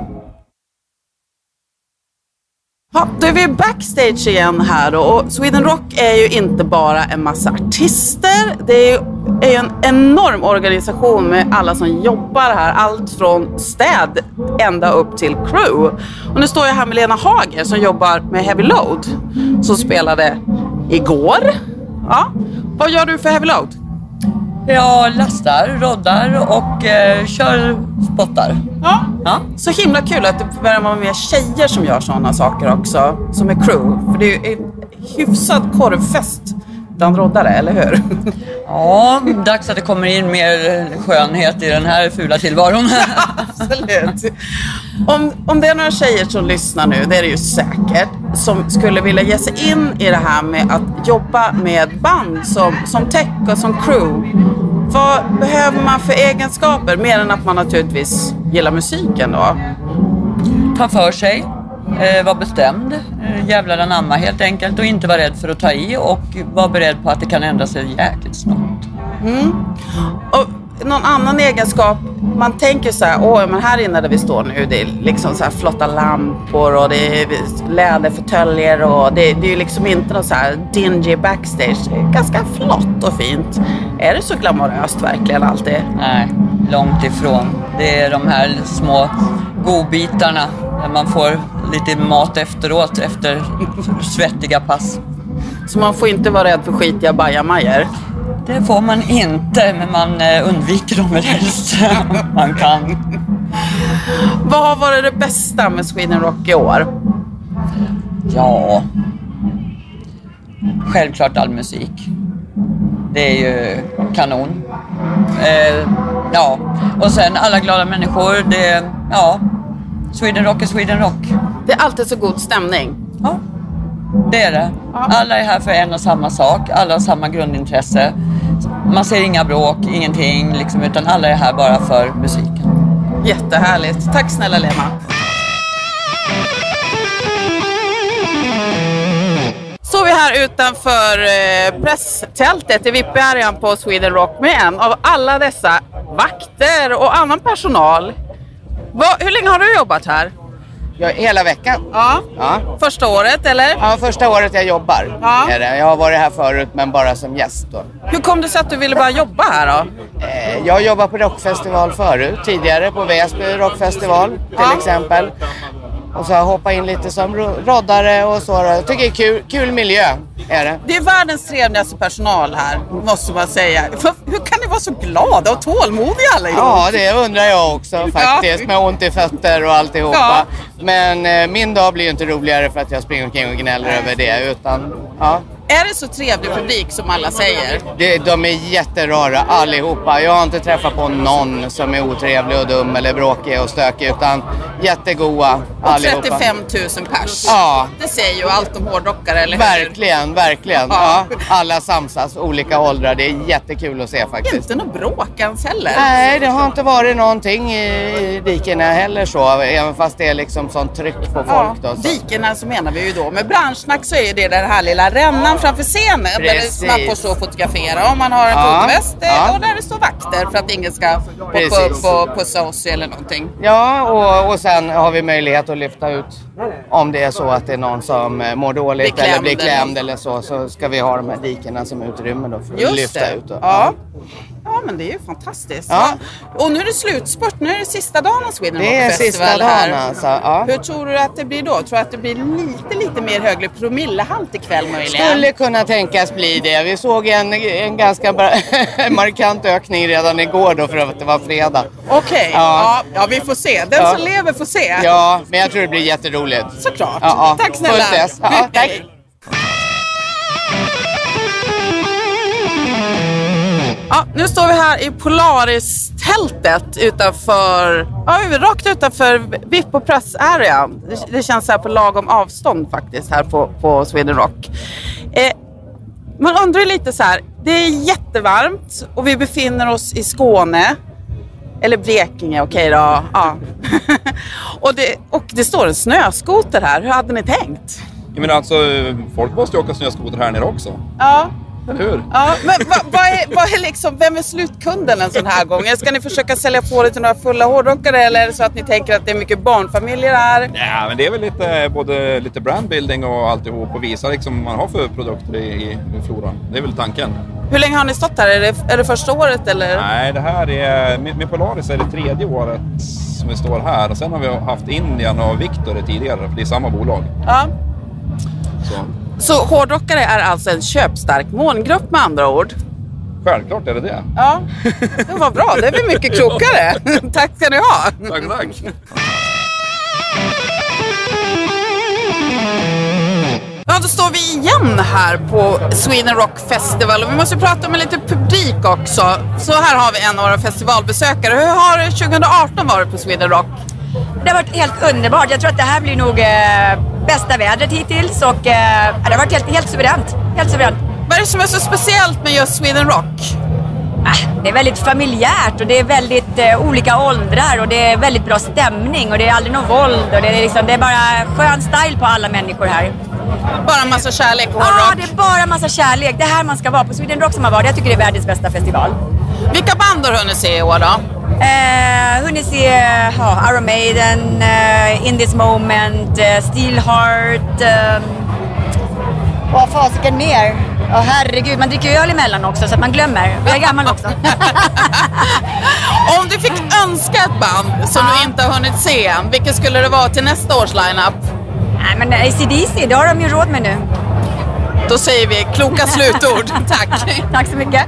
Ja, då är vi backstage igen här då. Och Sweden Rock är ju inte bara en massa artister. Det är ju en enorm organisation med alla som jobbar här. Allt från städ ända upp till crew. Och nu står jag här med Lena Hager som jobbar med Heavy Load. Som spelade igår. Ja. Vad gör du för Heavy Load? Jag lastar, roddar och kör spottar. Ja. Så himla kul att det börjar vara mer tjejer som gör sådana saker också. Som är crew. För det är ju en hyfsad korvfest bland roddare, eller hur? Ja, dags att det kommer in mer skönhet i den här fula tillvaron. Absolut. Om det är några tjejer som lyssnar nu, det är det ju säkert, som skulle vilja ge sig in i det här med att jobba med band som tech och som crew. Vad behöver man för egenskaper, mer än att man naturligtvis gillar musiken då? Ta för sig, vara bestämd, jävlar anamma helt enkelt och inte vara rädd för att ta i och vara beredd på att det kan ändra sig jäkligt snart. Och någon annan egenskap, man tänker så här, men här inne där vi står nu, det är liksom så här flotta lampor och det är läderfåtöljer och det är ju liksom inte någon så här dingy backstage. Det är ganska flott och fint. Är det så glamoröst verkligen alltid? Nej, långt ifrån. Det är de här små godbitarna där man får lite mat efteråt efter svettiga pass. Så man får inte vara rädd för skitiga bajamajor? Det får man inte, men man undviker dem helst. Man kan. Vad har varit det bästa med Sweden Rock i år? Ja, självklart all musik. Det är ju kanon. Ja, och sen alla glada människor. Sweden Rock är Sweden Rock. Det är alltid så god stämning. Ja, det är det. Alla är här för en och samma sak. Alla har samma grundintresse. Man ser inga bråk, ingenting liksom, utan alla är här bara för musiken. Jättehärligt. Tack snälla Lena. Så vi här utanför presstältet i VIP-arean på Sweden Rock med en av alla dessa vakter och annan personal. Hur länge har du jobbat här? Hela veckan. Ja. Första året eller? Ja, första året jag jobbar. Ja. Jag har varit här förut men bara som gäst då. Hur kom det sig att du ville bara jobba här då? Jag jobbar på rockfestival förut. Tidigare på Väsby rockfestival till exempel. Och så hoppa in lite som roddare och så. Jag tycker det är kul miljö är det. Det är världens trevligaste personal här, måste man säga. Hur kan ni vara så glada och tålmodiga alla ihop? Ja, det undrar jag också faktiskt. Med ont i fötter och alltihopa. Ja. Men min dag blir ju inte roligare för att jag springer omkring och gnäller över det. Utan, ja. Är det så trevlig publik som alla säger? De är jätterara allihopa. Jag har inte träffat på någon som är otrevlig och dum eller bråkig och stökig, utan jättegoda allihopa. Och 35 000 pers. Ja. Det säger ju allt om hårdrockare, eller hur? Verkligen. Ja. Alla samsas, olika åldrar. Det är jättekul att se faktiskt. Inte någon bråkans heller. Nej, det har inte varit någonting i dikena heller så. Även fast det är liksom sånt tryck på folk. Då, så. Dikena så menar vi ju då. Med branschsnack så är det den här lilla rännan framför scenen. Precis. Där man får stå och fotografera om man har en fotväst. Och där det står vakter för att ingen ska hoppa upp och pussa oss eller någonting. Ja, och sen har vi möjlighet att lyfta ut om det är så att det är någon som mår dåligt eller blir klämd eller så ska vi ha de här dikena som utrymme då för att lyfta ut. Ja, men det är ju fantastiskt. Ja. Och nu är det slutspurt, nu är det sista dagen av Sweden Rock Festival. Det är sista dagen alltså, ja. Hur tror du att det blir då? Tror du att det blir lite mer högre promillehalt ikväll möjligen? Skulle kunna tänkas bli det. Vi såg en ganska markant ökning redan igår då för att det var fredag. Okej, ja, vi får se. Den som lever får se. Ja, men jag tror det blir jätteroligt. Såklart. Ja. Tack snälla. Ja, tack. Ja, nu står vi här i Polaris-tältet rakt utanför VIP och Press-area. Det känns här på lagom avstånd faktiskt här på Sweden Rock. Man undrar lite så här, det är jättevarmt och vi befinner oss i Skåne. Eller Blekinge, okej då. Ja. och det står en snöskoter här. Hur hade ni tänkt? Jag menar alltså, folk måste ju åka snöskoter här nere också. Ja. Eller hur? Ja, men vad är liksom, vem är slutkunden en sån här gång? Ska ni försöka sälja på det till några fulla hårdrockare eller är det så att ni tänker att det är mycket barnfamiljer här? Ja, men det är väl både lite brandbuilding och alltihop och visa liksom vad man har för produkter i floran. Det är väl tanken. Hur länge har ni stått här? Är det första året eller? Nej, det här är, med Polaris är det 3:e året som vi står här och sen har vi haft Indian och Victor tidigare, för det är samma bolag. Ja. Så hårdrockare är alltså en köpstark målgrupp med andra ord? Självklart är det det. Ja, det var bra. Det är väl mycket klokare. Tack ska ni ha. Tack. Ja, då står vi igen här på Sweden Rock Festival och vi måste prata med lite publik också. Så här har vi en av våra festivalbesökare. Hur har 2018 varit på Sweden Rock? Det har varit helt underbart. Jag tror att det här blir nog bästa vädret hittills och det har varit helt suveränt. Helt suveränt. Vad är det som är så speciellt med just Sweden Rock? Det är väldigt familjärt och det är väldigt olika åldrar och det är väldigt bra stämning och det är aldrig någon våld och det är bara skön style på alla människor här. Bara massa kärlek och rock? Ja, det är bara massa kärlek. Det här man ska vara på Sweden Rock som har varit. Jag tycker det är världens bästa festival. Vilka band har hunnit se i år då? Hunnit se Iron Maiden, In This Moment, Steelheart. Vad fasiken mer? Herregud, man dricker öl emellan också så att man glömmer. Jag är gammal också. Om du fick önska ett band som du inte har hunnit se, vilket skulle det vara till nästa års lineup? Nej, men AC/DC, det har de ju råd med nu. Då säger vi kloka slutord. Tack. Tack så mycket.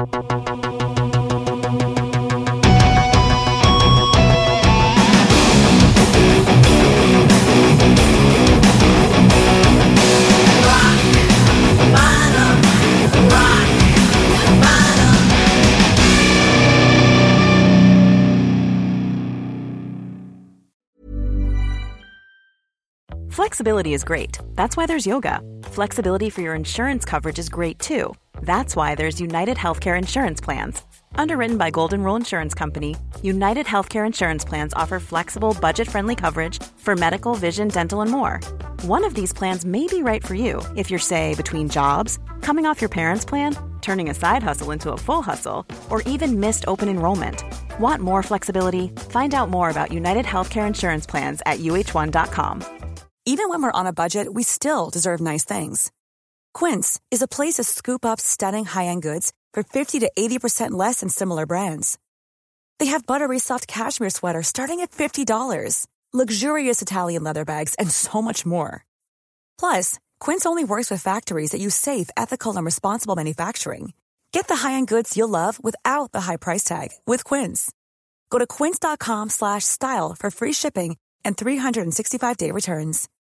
Flexibility is great. That's why there's yoga. Flexibility for your insurance coverage is great too. That's why there's United Healthcare Insurance Plans. Underwritten by Golden Rule Insurance Company, United Healthcare Insurance Plans offer flexible, budget-friendly coverage for medical, vision, dental, and more. One of these plans may be right for you if you're, say, between jobs, coming off your parents' plan, turning a side hustle into a full hustle, or even missed open enrollment. Want more flexibility? Find out more about United Healthcare Insurance Plans at uh1.com. Even when we're on a budget, we still deserve nice things. Quince is a place to scoop up stunning high-end goods for 50 to 80% less than similar brands. They have buttery soft cashmere sweaters starting at $50, luxurious Italian leather bags, and so much more. Plus, Quince only works with factories that use safe, ethical, and responsible manufacturing. Get the high-end goods you'll love without the high price tag with Quince. Go to quince.com/style for free shipping and 365-day returns.